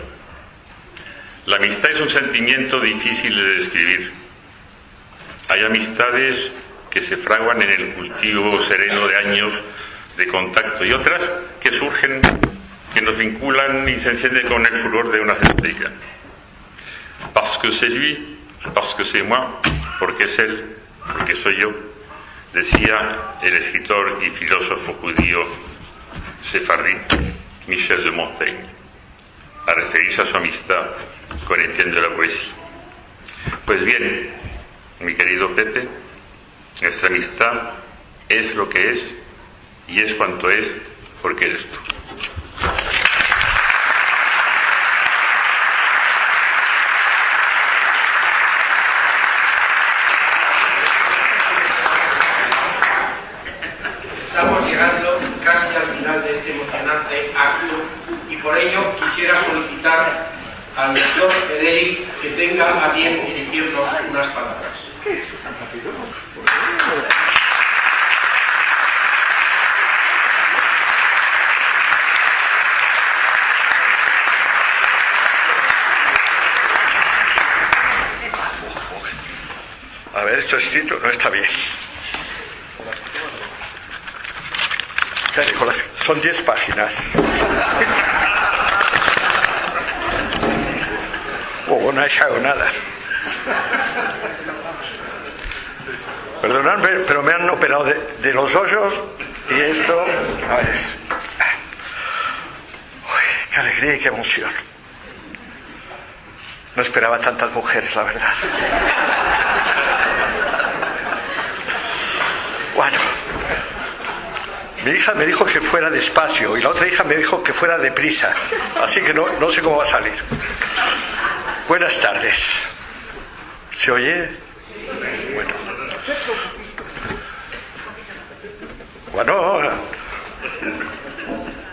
La amistad es un sentimiento difícil de describir. Hay amistades que se fraguan en el cultivo sereno de años de contacto y otras que surgen, que nos vinculan y se encienden con el furor de unas estrellas. Parce que c'est lui, parce que c'est moi, porque es él, porque soy yo, decía el escritor y filósofo judío sefardí Michel de Montaigne, a referirse a su amistad con Etienne de la Poésie. Pues bien, mi querido Pepe, nuestra amistad es lo que es y es cuanto es porque eres tú. Estamos llegando casi al final de este emocionante acto y por ello quisiera solicitar al doctor Ederi que tenga a bien dirigirnos unas palabras. A ver, esto escrito no está bien. Son 10 páginas. No he echado nada. Perdonadme, pero me han operado de los ojos y esto. A ver. Uy, qué alegría y qué emoción. No esperaba tantas mujeres, la verdad. Bueno, mi hija me dijo que fuera despacio y la otra hija me dijo que fuera deprisa, así que no sé cómo va a salir. Buenas tardes. ¿Se oye? Bueno,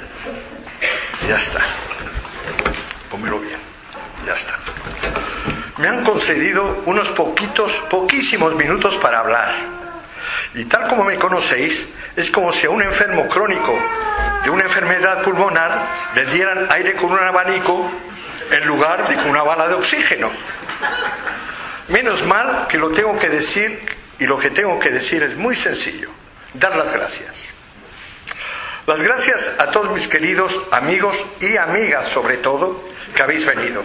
ya está. Pónmelo bien. Ya está. me han concedido unos poquísimos minutos para hablar. Y tal como me conocéis, es como si a un enfermo crónico de una enfermedad pulmonar le dieran aire con un abanico en lugar de con una bala de oxígeno. Menos mal que lo tengo que decir, y lo que tengo que decir es muy sencillo: dar las gracias. Las gracias a todos mis queridos amigos y amigas, sobre todo, que habéis venido.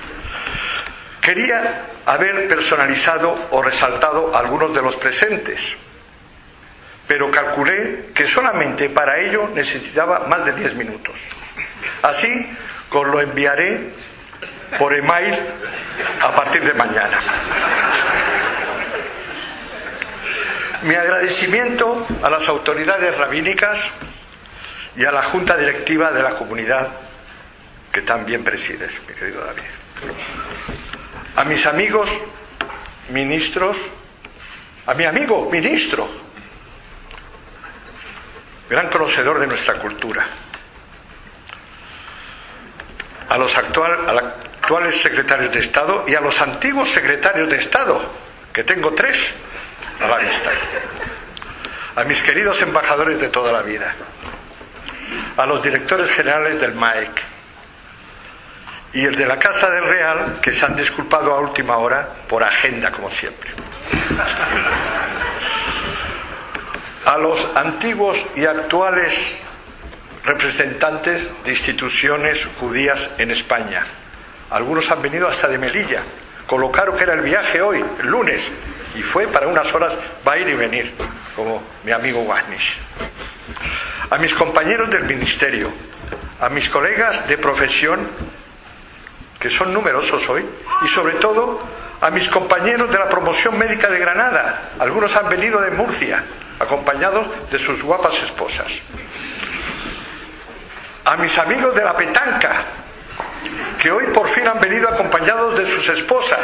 Quería haber personalizado o resaltado a algunos de los presentes, pero calculé que solamente para ello necesitaba más de 10 minutos. Así que os lo enviaré por email a partir de mañana. Mi agradecimiento a las autoridades rabínicas y a la junta directiva de la comunidad que también presides, mi querido David. A mis amigos ministros, a mi amigo ministro, gran conocedor de nuestra cultura, a los actuales secretarios de Estado y a los antiguos secretarios de Estado, que tengo 3 a la vista, a mis queridos embajadores de toda la vida, a los directores generales del MAEC y el de la Casa del Real, que se han disculpado a última hora por agenda, como siempre. A los antiguos y actuales representantes de instituciones judías en España. Algunos han venido hasta de Melilla, con lo caro que era el viaje hoy, el lunes, y fue para unas horas, va a ir y venir, como mi amigo Wagnish. A mis compañeros del ministerio, a mis colegas de profesión, que son numerosos hoy, y sobre todo a mis compañeros de la promoción médica de Granada. Algunos han venido de Murcia, acompañados de sus guapas esposas. A mis amigos de la petanca, que hoy por fin han venido acompañados de sus esposas.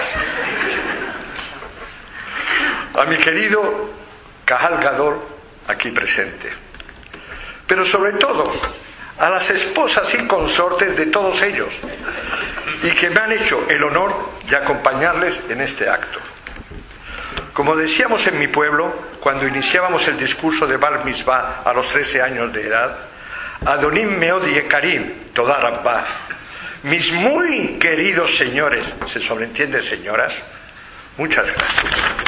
A mi querido Cajal Gadol, aquí presente. Pero sobre todo a las esposas y consortes de todos ellos, y que me han hecho el honor de acompañarles en este acto. Como decíamos en mi pueblo, cuando iniciábamos el discurso de Bar Mitzvah a los 13 años de edad, Adonim Meod Yekarim, Todá Rabbah, mis muy queridos señores, ¿se sobreentiende señoras? Muchas gracias.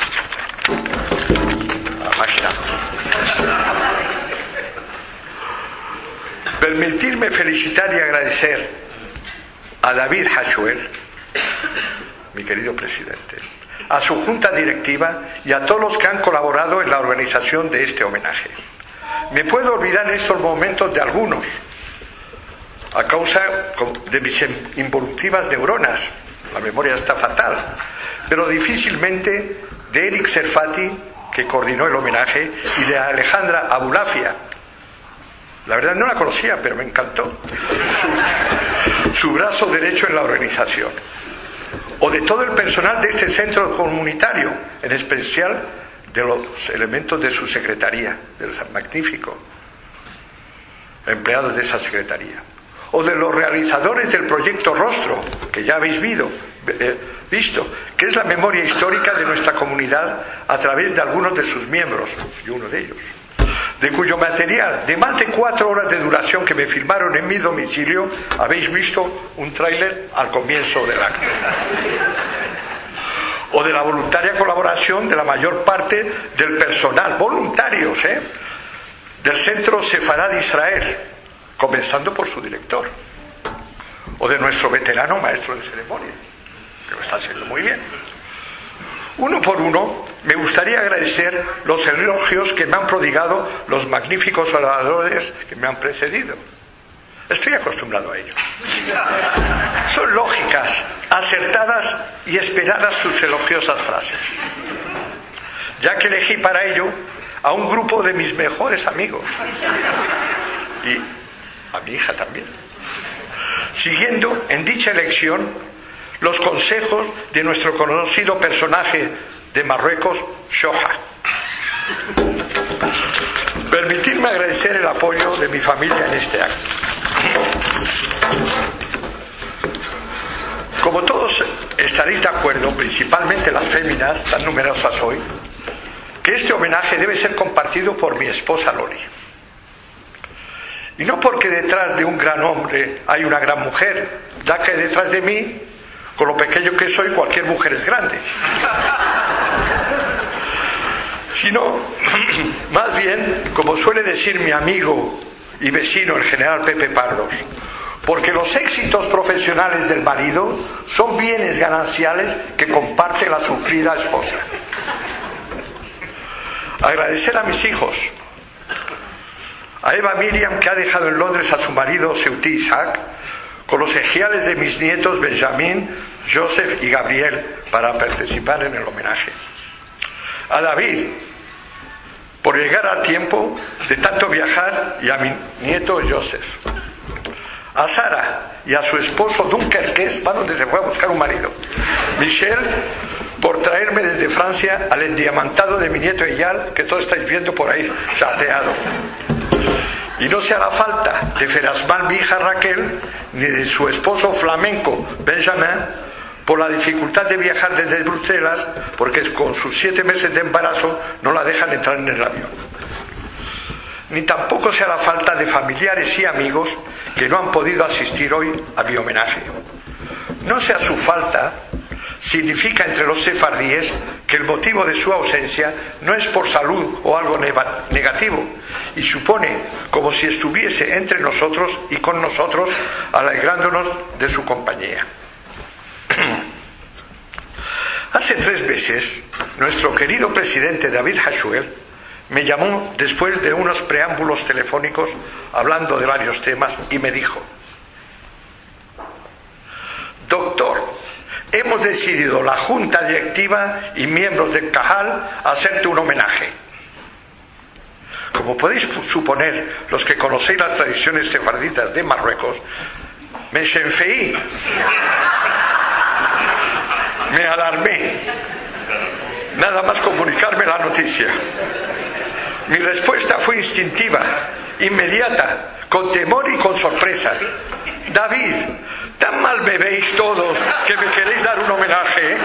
Permitirme felicitar y agradecer a David Hashuel, mi querido presidente, a su junta directiva y a todos los que han colaborado en la organización de este homenaje. Me puedo olvidar en estos momentos de algunos, a causa de mis involutivas neuronas, la memoria está fatal, pero difícilmente de Eric Serfati, que coordinó el homenaje, y de Alejandra Abulafia. La verdad no la conocía, pero me encantó su brazo derecho en la organización. O de todo el personal de este centro comunitario, en especial de los elementos de su secretaría, del magnífico empleados de esa secretaría. O de los realizadores del proyecto Rostro, que ya habéis visto, que es la memoria histórica de nuestra comunidad a través de algunos de sus miembros, y uno de ellos, de cuyo material de más de 4 horas de duración que me filmaron en mi domicilio, habéis visto un tráiler al comienzo del acto. O de la voluntaria colaboración de la mayor parte del personal, voluntarios, del Centro Sefarad de Israel, comenzando por su director. O de nuestro veterano maestro de ceremonia, que lo está haciendo muy bien. Uno por uno, me gustaría agradecer los elogios que me han prodigado los magníficos oradores que me han precedido. Estoy acostumbrado a ello. Son lógicas, acertadas y esperadas sus elogiosas frases, ya que elegí para ello a un grupo de mis mejores amigos y a mi hija también, siguiendo en dicha elección los consejos de nuestro conocido personaje de Marruecos, Shoha. Permitidme agradecer el apoyo de mi familia en este acto. Como todos estaréis de acuerdo, principalmente las féminas, tan numerosas hoy, que este homenaje debe ser compartido por mi esposa Loli. Y no porque detrás de un gran hombre hay una gran mujer, ya que detrás de mí, con lo pequeño que soy, cualquier mujer es grande. Sino, más bien, como suele decir mi amigo y vecino el general Pepe Pardos, porque los éxitos profesionales del marido son bienes gananciales que comparte la sufrida esposa. Agradecer a mis hijos, a Eva Miriam, que ha dejado en Londres a su marido Seutí Isaac, con los ejiales de mis nietos Benjamín, Joseph y Gabriel, para participar en el homenaje. A David, por llegar a tiempo de tanto viajar, y a mi nieto Joseph. A Sara y a su esposo Dunkerque, para donde se fue a buscar un marido. Michel, por traerme desde Francia al endiamantado de mi nieto Eyal, que todos estáis viendo por ahí, chateado. Y no se hará falta de Ferasmal, mi hija Raquel, ni de su esposo flamenco Benjamin, por la dificultad de viajar desde Bruselas, porque con sus 7 meses de embarazo no la dejan entrar en el avión. Ni tampoco se hará falta de familiares y amigos que no han podido asistir hoy a mi homenaje. No sea su falta, significa entre los sefardíes que el motivo de su ausencia no es por salud o algo negativo, y supone como si estuviese entre nosotros y con nosotros, alegrándonos de su compañía. Hace 3 meses, nuestro querido presidente David Hashuel me llamó después de unos preámbulos telefónicos hablando de varios temas y me dijo: doctor, hemos decidido la junta directiva y miembros del Cajal hacerte un homenaje. Como podéis suponer, los que conocéis las tradiciones sefarditas de Marruecos, me xenfeí, me alarmé, nada más comunicarme la noticia. Mi respuesta fue instintiva, inmediata, con temor y con sorpresa. David, ¿tan mal me veis todos que me queréis dar un homenaje?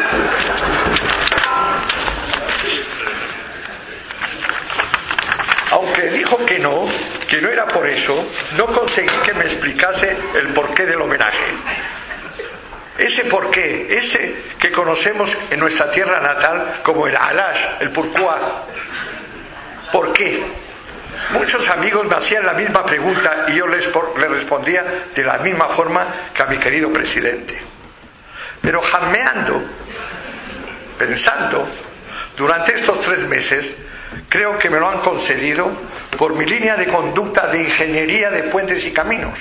Aunque dijo que no era por eso, no conseguí que me explicase el porqué del homenaje. Ese porqué, ese que conocemos en nuestra tierra natal como el alash, el pourquoi. ¿Por qué? Muchos amigos me hacían la misma pregunta y yo les respondía de la misma forma que a mi querido presidente. Pero jameando, pensando, durante estos 3 meses, creo que me lo han concedido por mi línea de conducta de ingeniería de puentes y caminos.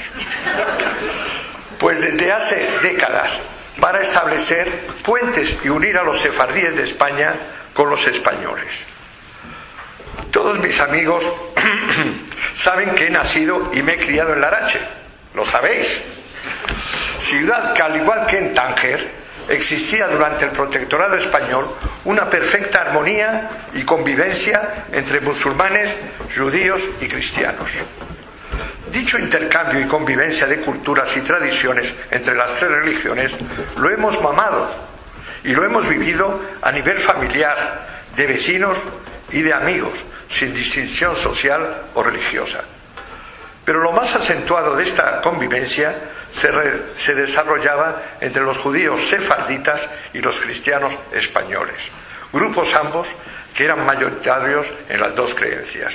Pues desde hace décadas, para establecer puentes y unir a los sefardíes de España con los españoles. Todos mis amigos saben que he nacido y me he criado en Larache, lo sabéis. Ciudad que, al igual que en Tánger, existía durante el protectorado español una perfecta armonía y convivencia entre musulmanes, judíos y cristianos. Dicho intercambio y convivencia de culturas y tradiciones entre las 3 religiones lo hemos mamado y lo hemos vivido a nivel familiar, de vecinos y de amigos, sin distinción social o religiosa. Pero lo más acentuado de esta convivencia se desarrollaba entre los judíos sefarditas y los cristianos españoles, grupos ambos que eran mayoritarios en las 2 creencias.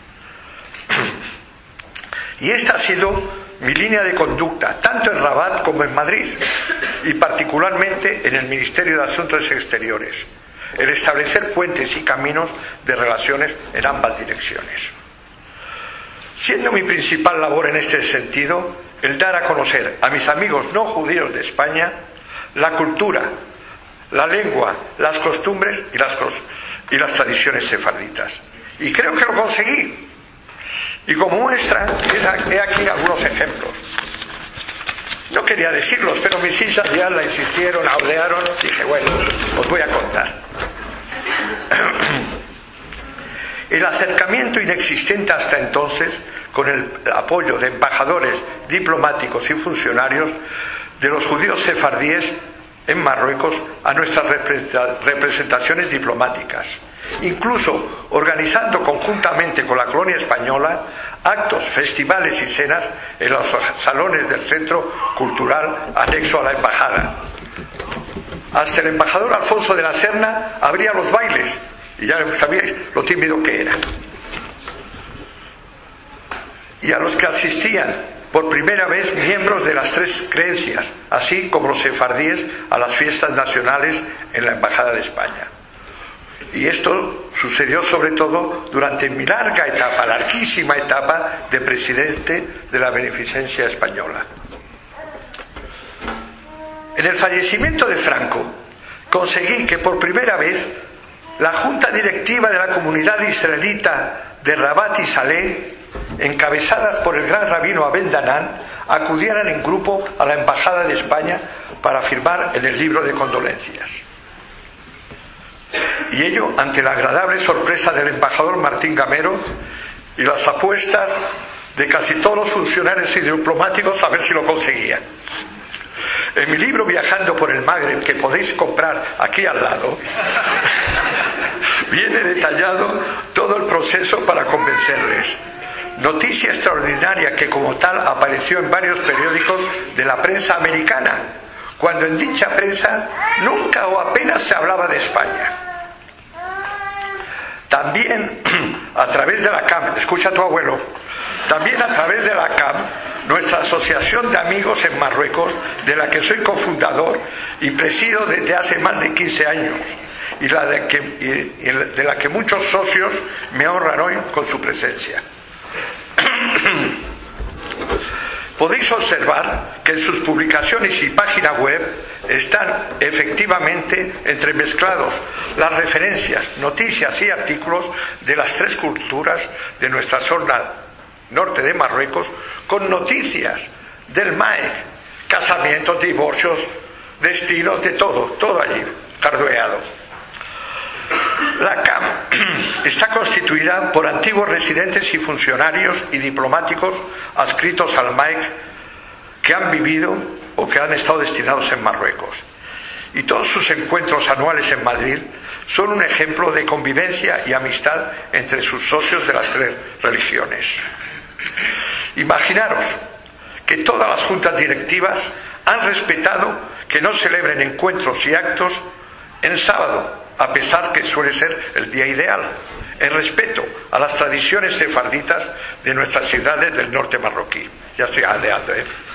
Y esta ha sido mi línea de conducta, tanto en Rabat como en Madrid, y particularmente en el Ministerio de Asuntos Exteriores, el establecer puentes y caminos de relaciones en ambas direcciones. Siendo mi principal labor en este sentido el dar a conocer a mis amigos no judíos de España la cultura, la lengua, las costumbres y las tradiciones sefarditas. Y creo que lo conseguí. Y como muestra, he aquí algunos ejemplos. No quería decirlos, pero mis hijas ya la insistieron, audearon, dije, bueno, os voy a contar. El acercamiento inexistente hasta entonces, con el apoyo de embajadores, diplomáticos y funcionarios de los judíos sefardíes en Marruecos a nuestras representaciones diplomáticas, incluso organizando conjuntamente con la colonia española actos, festivales y cenas en los salones del Centro Cultural anexo a la embajada. Hasta el embajador Alfonso de la Serna abría los bailes, y ya sabíais lo tímido que era. Y a los que asistían por primera vez miembros de las tres creencias, así como los sefardíes a las fiestas nacionales en la Embajada de España. Y esto sucedió sobre todo durante mi larguísima etapa de presidente de la Beneficencia Española. En el fallecimiento de Franco, conseguí que por primera vez la junta directiva de la comunidad israelita de Rabat y Salé, encabezadas por el gran rabino Abel Danan, acudieran en grupo a la Embajada de España para firmar en el libro de condolencias. Y ello ante la agradable sorpresa del embajador Martín Gamero y las apuestas de casi todos los funcionarios y diplomáticos a ver si lo conseguían. En mi libro Viajando por el Magreb, que podéis comprar aquí al lado, viene detallado todo el proceso para convencerles. Noticia extraordinaria que como tal apareció en varios periódicos de la prensa americana, cuando en dicha prensa nunca o apenas se hablaba de España. También a través de la CAM, escucha a tu abuelo, también a través de la CAM, nuestra asociación de amigos en Marruecos, de la que soy cofundador y presido desde hace más de 15 años, y de la que muchos socios me honran hoy con su presencia. Podéis observar que en sus publicaciones y página web están efectivamente entremezclados las referencias, noticias y artículos de las tres culturas de nuestra zona norte de Marruecos, con noticias del MAEC, casamientos, divorcios, destinos, de todo allí, cardueado. La CAM está constituida por antiguos residentes y funcionarios y diplomáticos adscritos al MAEC que han vivido o que han estado destinados en Marruecos. Y todos sus encuentros anuales en Madrid son un ejemplo de convivencia y amistad entre sus socios de las tres religiones. Imaginaros que todas las juntas directivas han respetado que no celebren encuentros y actos en sábado, a pesar que suele ser el día ideal, en respeto a las tradiciones sefarditas de nuestras ciudades del norte marroquí. Ya estoy aldeando,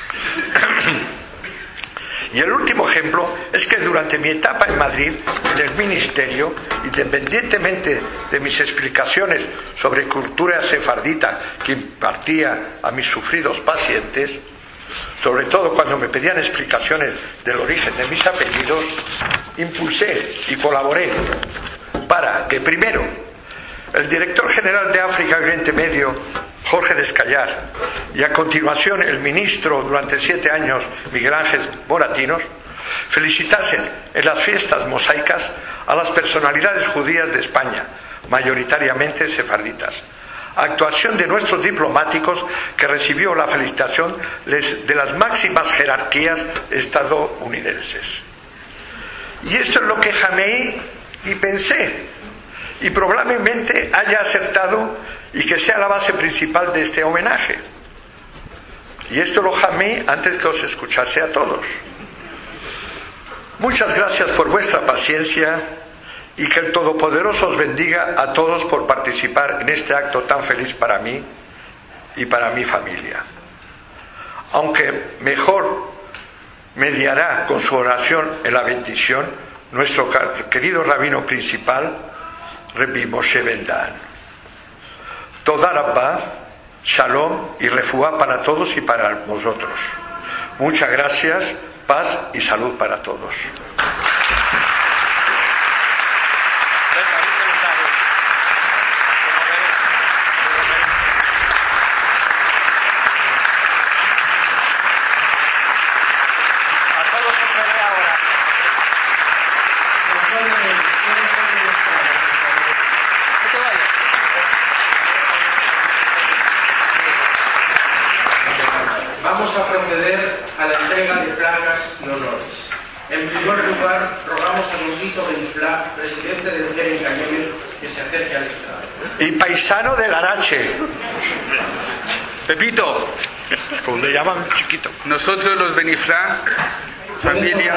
Y el último ejemplo es que durante mi etapa en Madrid, en el ministerio, independientemente de mis explicaciones sobre cultura sefardita que impartía a mis sufridos pacientes, sobre todo cuando me pedían explicaciones del origen de mis apellidos, impulsé y colaboré para que primero el director general de África y Oriente Medio, Jorge Descallar, y a continuación el ministro durante 7 años, Miguel Ángel Moratinos, felicitasen en las fiestas mosaicas a las personalidades judías de España, mayoritariamente sefarditas. Actuación de nuestros diplomáticos que recibió la felicitación de las máximas jerarquías estadounidenses. Y esto es lo que jameé y pensé, y probablemente haya acertado y que sea la base principal de este homenaje. Y esto lo jameé antes que os escuchase a todos. Muchas gracias por vuestra paciencia y que el Todopoderoso os bendiga a todos por participar en este acto tan feliz para mí y para mi familia. Aunque mejor mediará con su oración en la bendición nuestro querido rabino principal, Rabbi Moshe Ben Dan. Toda Rabba, Shalom y Refuá para todos y para vosotros. Muchas gracias, paz y salud para todos. Vamos a proceder a la entrega de placas y honores. En primer lugar, rogamos a Nudito Beniflá, presidente del Keren Kayemet, que se acerque al estrado. Y paisano del Arache. Pepito, como le llaman chiquito. Nosotros los Beniflá, familia...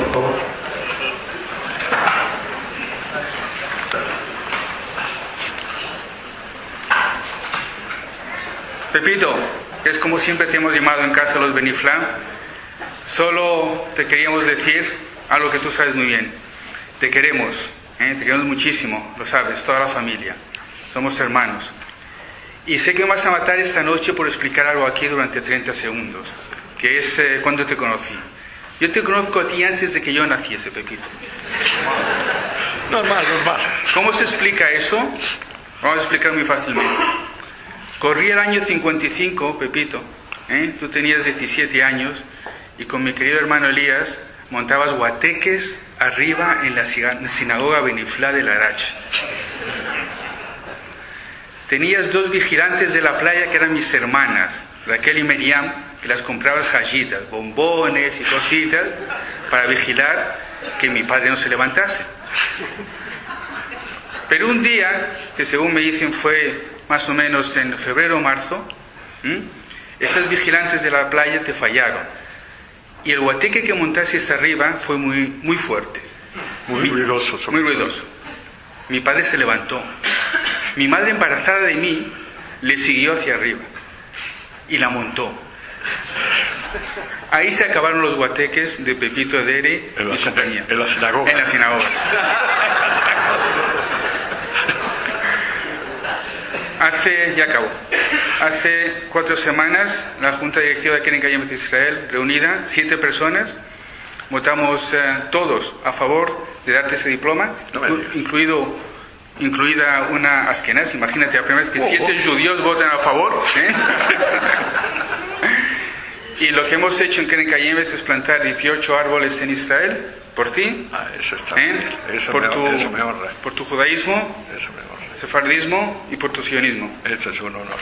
Pepito, es como siempre te hemos llamado en casa los Beniflá. Solo te queríamos decir algo que tú sabes muy bien. Te queremos muchísimo, lo sabes, toda la familia. Somos hermanos. Y sé que me vas a matar esta noche por explicar algo aquí durante 30 segundos, que es cuando te conocí. Yo te conozco a ti antes de que yo naciese, Pepito. Normal. ¿Cómo se explica eso? Vamos a explicar muy fácilmente. Corría el año 55, Pepito. Tú tenías 17 años y con mi querido hermano Elías montabas guateques arriba en la sinagoga Beniflá de Larach. Tenías 2 vigilantes de la playa que eran mis hermanas, Raquel y Miriam, que las comprabas jayitas, bombones y cositas para vigilar que mi padre no se levantase. Pero un día, que según me dicen fue más o menos en febrero o marzo, esas vigilantes de la playa te fallaron. Y el guateque que montases arriba fue muy fuerte. Muy ruidoso. Muy ruidoso. Mi padre se levantó. Mi madre, embarazada de mí, le siguió hacia arriba. Y la Ahí se acabaron los guateques de Pepito Ederi y compañía. En la sinagoga. En la sinagoga. Ya acabó. Hace 4 semanas, la Junta Directiva de Keren Kayemet Israel, reunida, 7 personas, votamos todos a favor de darte ese diploma, incluida una askenaz. Imagínate, la primera vez que 7 judíos votan a favor. Y lo que hemos hecho en Keren Kayemet es plantar 18 árboles en Israel, por ti, eso está bien. Eso me honra. Por tu judaísmo, eso me honra. Sefardismo y por tu sionismo. Eso es un honor.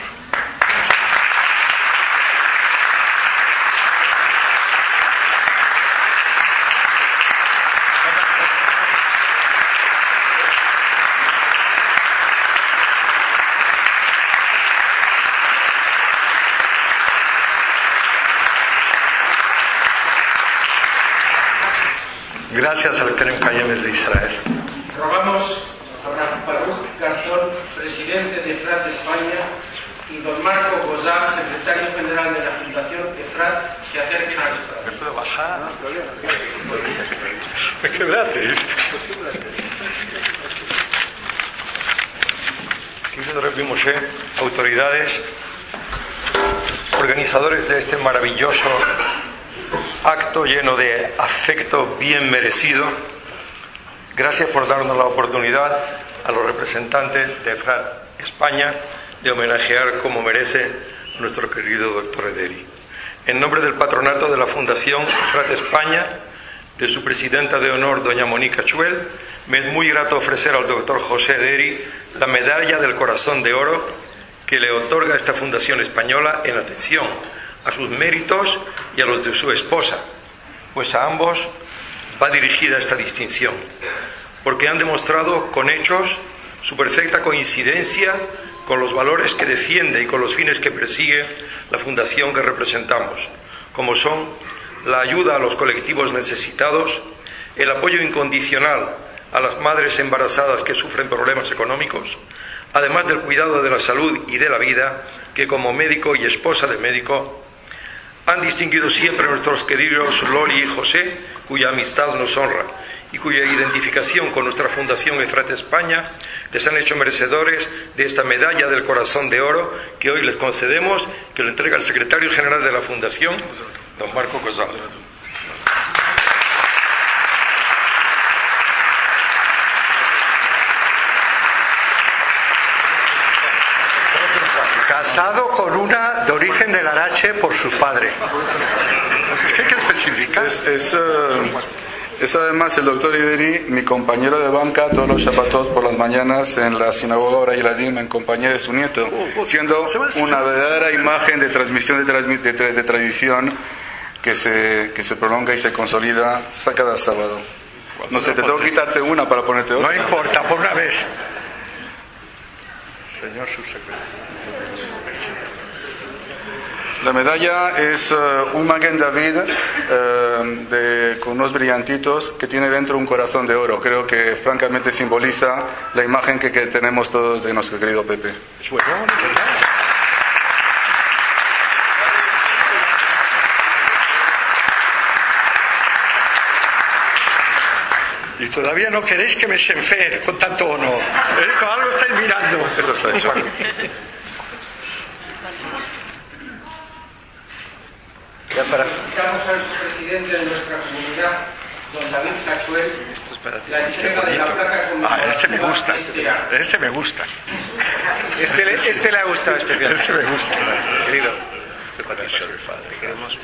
Gracias al Keren Kayemet de Israel. Rogamos a Baruch Garzón, presidente de EFRAT España, y don Marco Gozal, secretario general de la Fundación EFRAT, se acerquen al estrado. ¿Me puedo bajar? ¡Qué gratis! Querido Rebbi Moshe, autoridades, organizadores de este maravilloso acto lleno de afecto bien merecido, gracias por darnos la oportunidad a los representantes de EFRAT España de homenajear como merece nuestro querido doctor Ederi. En nombre del patronato de la Fundación EFRAT España, de su presidenta de honor, doña Mónica Chuel, me es muy grato ofrecer al doctor José Ederi la medalla del Corazón de Oro que le otorga esta Fundación Española en atención a sus méritos y a los de su esposa, pues a ambos va dirigida esta distinción, porque han demostrado con hechos su perfecta coincidencia con los valores que defiende y con los fines que persigue la fundación que representamos, como son la ayuda a los colectivos necesitados, el apoyo incondicional a las madres embarazadas que sufren problemas económicos, además del cuidado de la salud y de la vida que como médico y esposa de médico han distinguido siempre nuestros queridos Loli y José, cuya amistad nos honra y cuya identificación con nuestra Fundación EFRAT España les han hecho merecedores de esta medalla del Corazón de Oro que hoy les concedemos, que lo entrega el secretario general de la Fundación, don Marco Gozal. Casado con una de origen del Arache por su padre. ¿Qué hay que especificar? Es además el doctor Ederi, mi compañero de banca todos los Shabbatot por las mañanas en la sinagoga Ora Yiladim en compañía de su nieto, siendo una verdadera imagen de transmisión de tradición que se prolonga y se consolida cada sábado. No sé, te tengo que quitarte una para ponerte otra. No importa, por una vez. Señor subsecretario. La medalla es un Maguen David con unos brillantitos que tiene dentro un corazón de oro. Creo que francamente simboliza la imagen que tenemos todos de nuestro querido Pepe. Es bueno, ¿verdad? Y todavía no queréis que me xenfer con tanto honor. Esto algo estáis mirando. Eso está hecho. Invitamos al presidente de nuestra comunidad, don David Cachuel, la entrega de la placa conmemorativa. Este me gusta. Este me gusta. Este le ha gustado especialmente. Este me gusta. Querido, te queremos.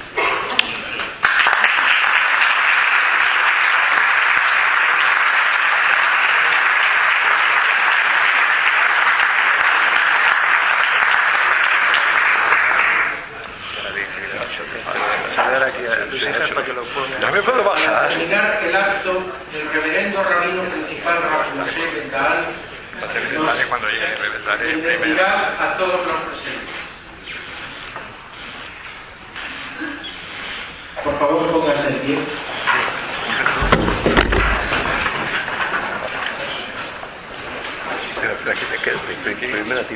No me puedo bajar. Para terminar el acto, el reverendo rabino principal Moshe Bendaal nos bendecirá a todos los presentes. Por favor, pónganse en pie. Espera, aquí te quedo. Primero a ti.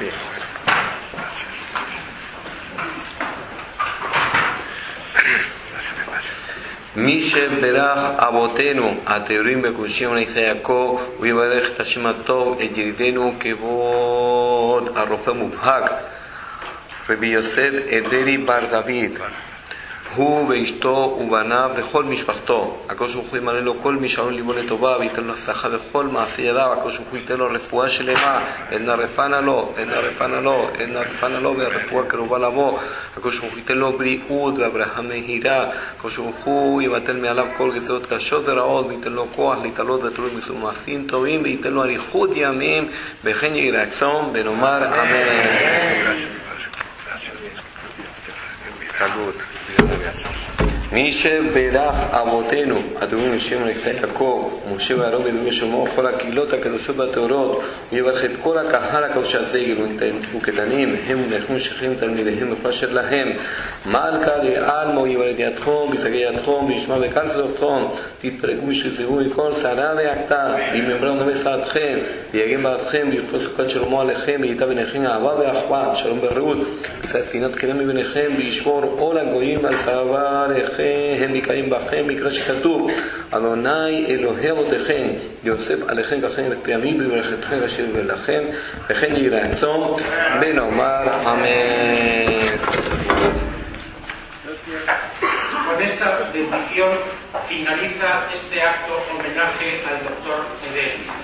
מי שברך אבותינו התיאורים בקודשים ונעשה יעקב ויברך את השם הטוב את ידידנו כבוד הרופא מובהק רבי יוסף אדרי בר דוד הוא ואשתו ובניו וכל משפחתו. הקדוש ברוך הוא ימלא לו כל משעון ליבו לטובה וייתן לו הצלחה בכל מעשה ידיו. הקדוש ברוך הוא ייתן לו רפואה שלמה, אין נרפנה לו והרפואה קרובה לבוא. הקדוש ברוך הוא ייתן לו בריאות והברכה מהירה. הקדוש ברוך הוא יבטל מעליו כל גזרות קשות ורעות וייתן לו כוח להתעלות ותלוי מסוג מעשים טובים וייתן לו אריכות ימים וכן יהי רצון ונאמר אמן. Salud. מי שברך אבותינו הטובים בשם נעשה יעקב משה ואהרון ודוד ושלמה כל הקהילות הקדושות והטהורות ויברך את כל הקהל הקדוש הזה גאונים וקטנים הם ונחמו שכירים תלמידיהם וכל אשר להם מלכה דעלמא יברך ידכם וישגה ידכם וישמע בקול צלותכם תתפרקו ושתזהו מכל שערה והקטה ויאמר נאמר שפתכם ויגן בעדכם ויפרוס סוכת שלומו עליכם וייטב ביניכם אהבה ואחווה שלום ורעות וישא שנאת קנאה מביניכם וישמור עול הגויים על שררה עליכם הם נקראים בכם מקרא שכתוב אדוני אלוהי אבותיכם יוסף עליכם וכן ופעמים בברכתכם אשר ולכם וכן יהי רצון ונאמר אמן. Con esta bendición finaliza este acto homenaje al doctor Ederi.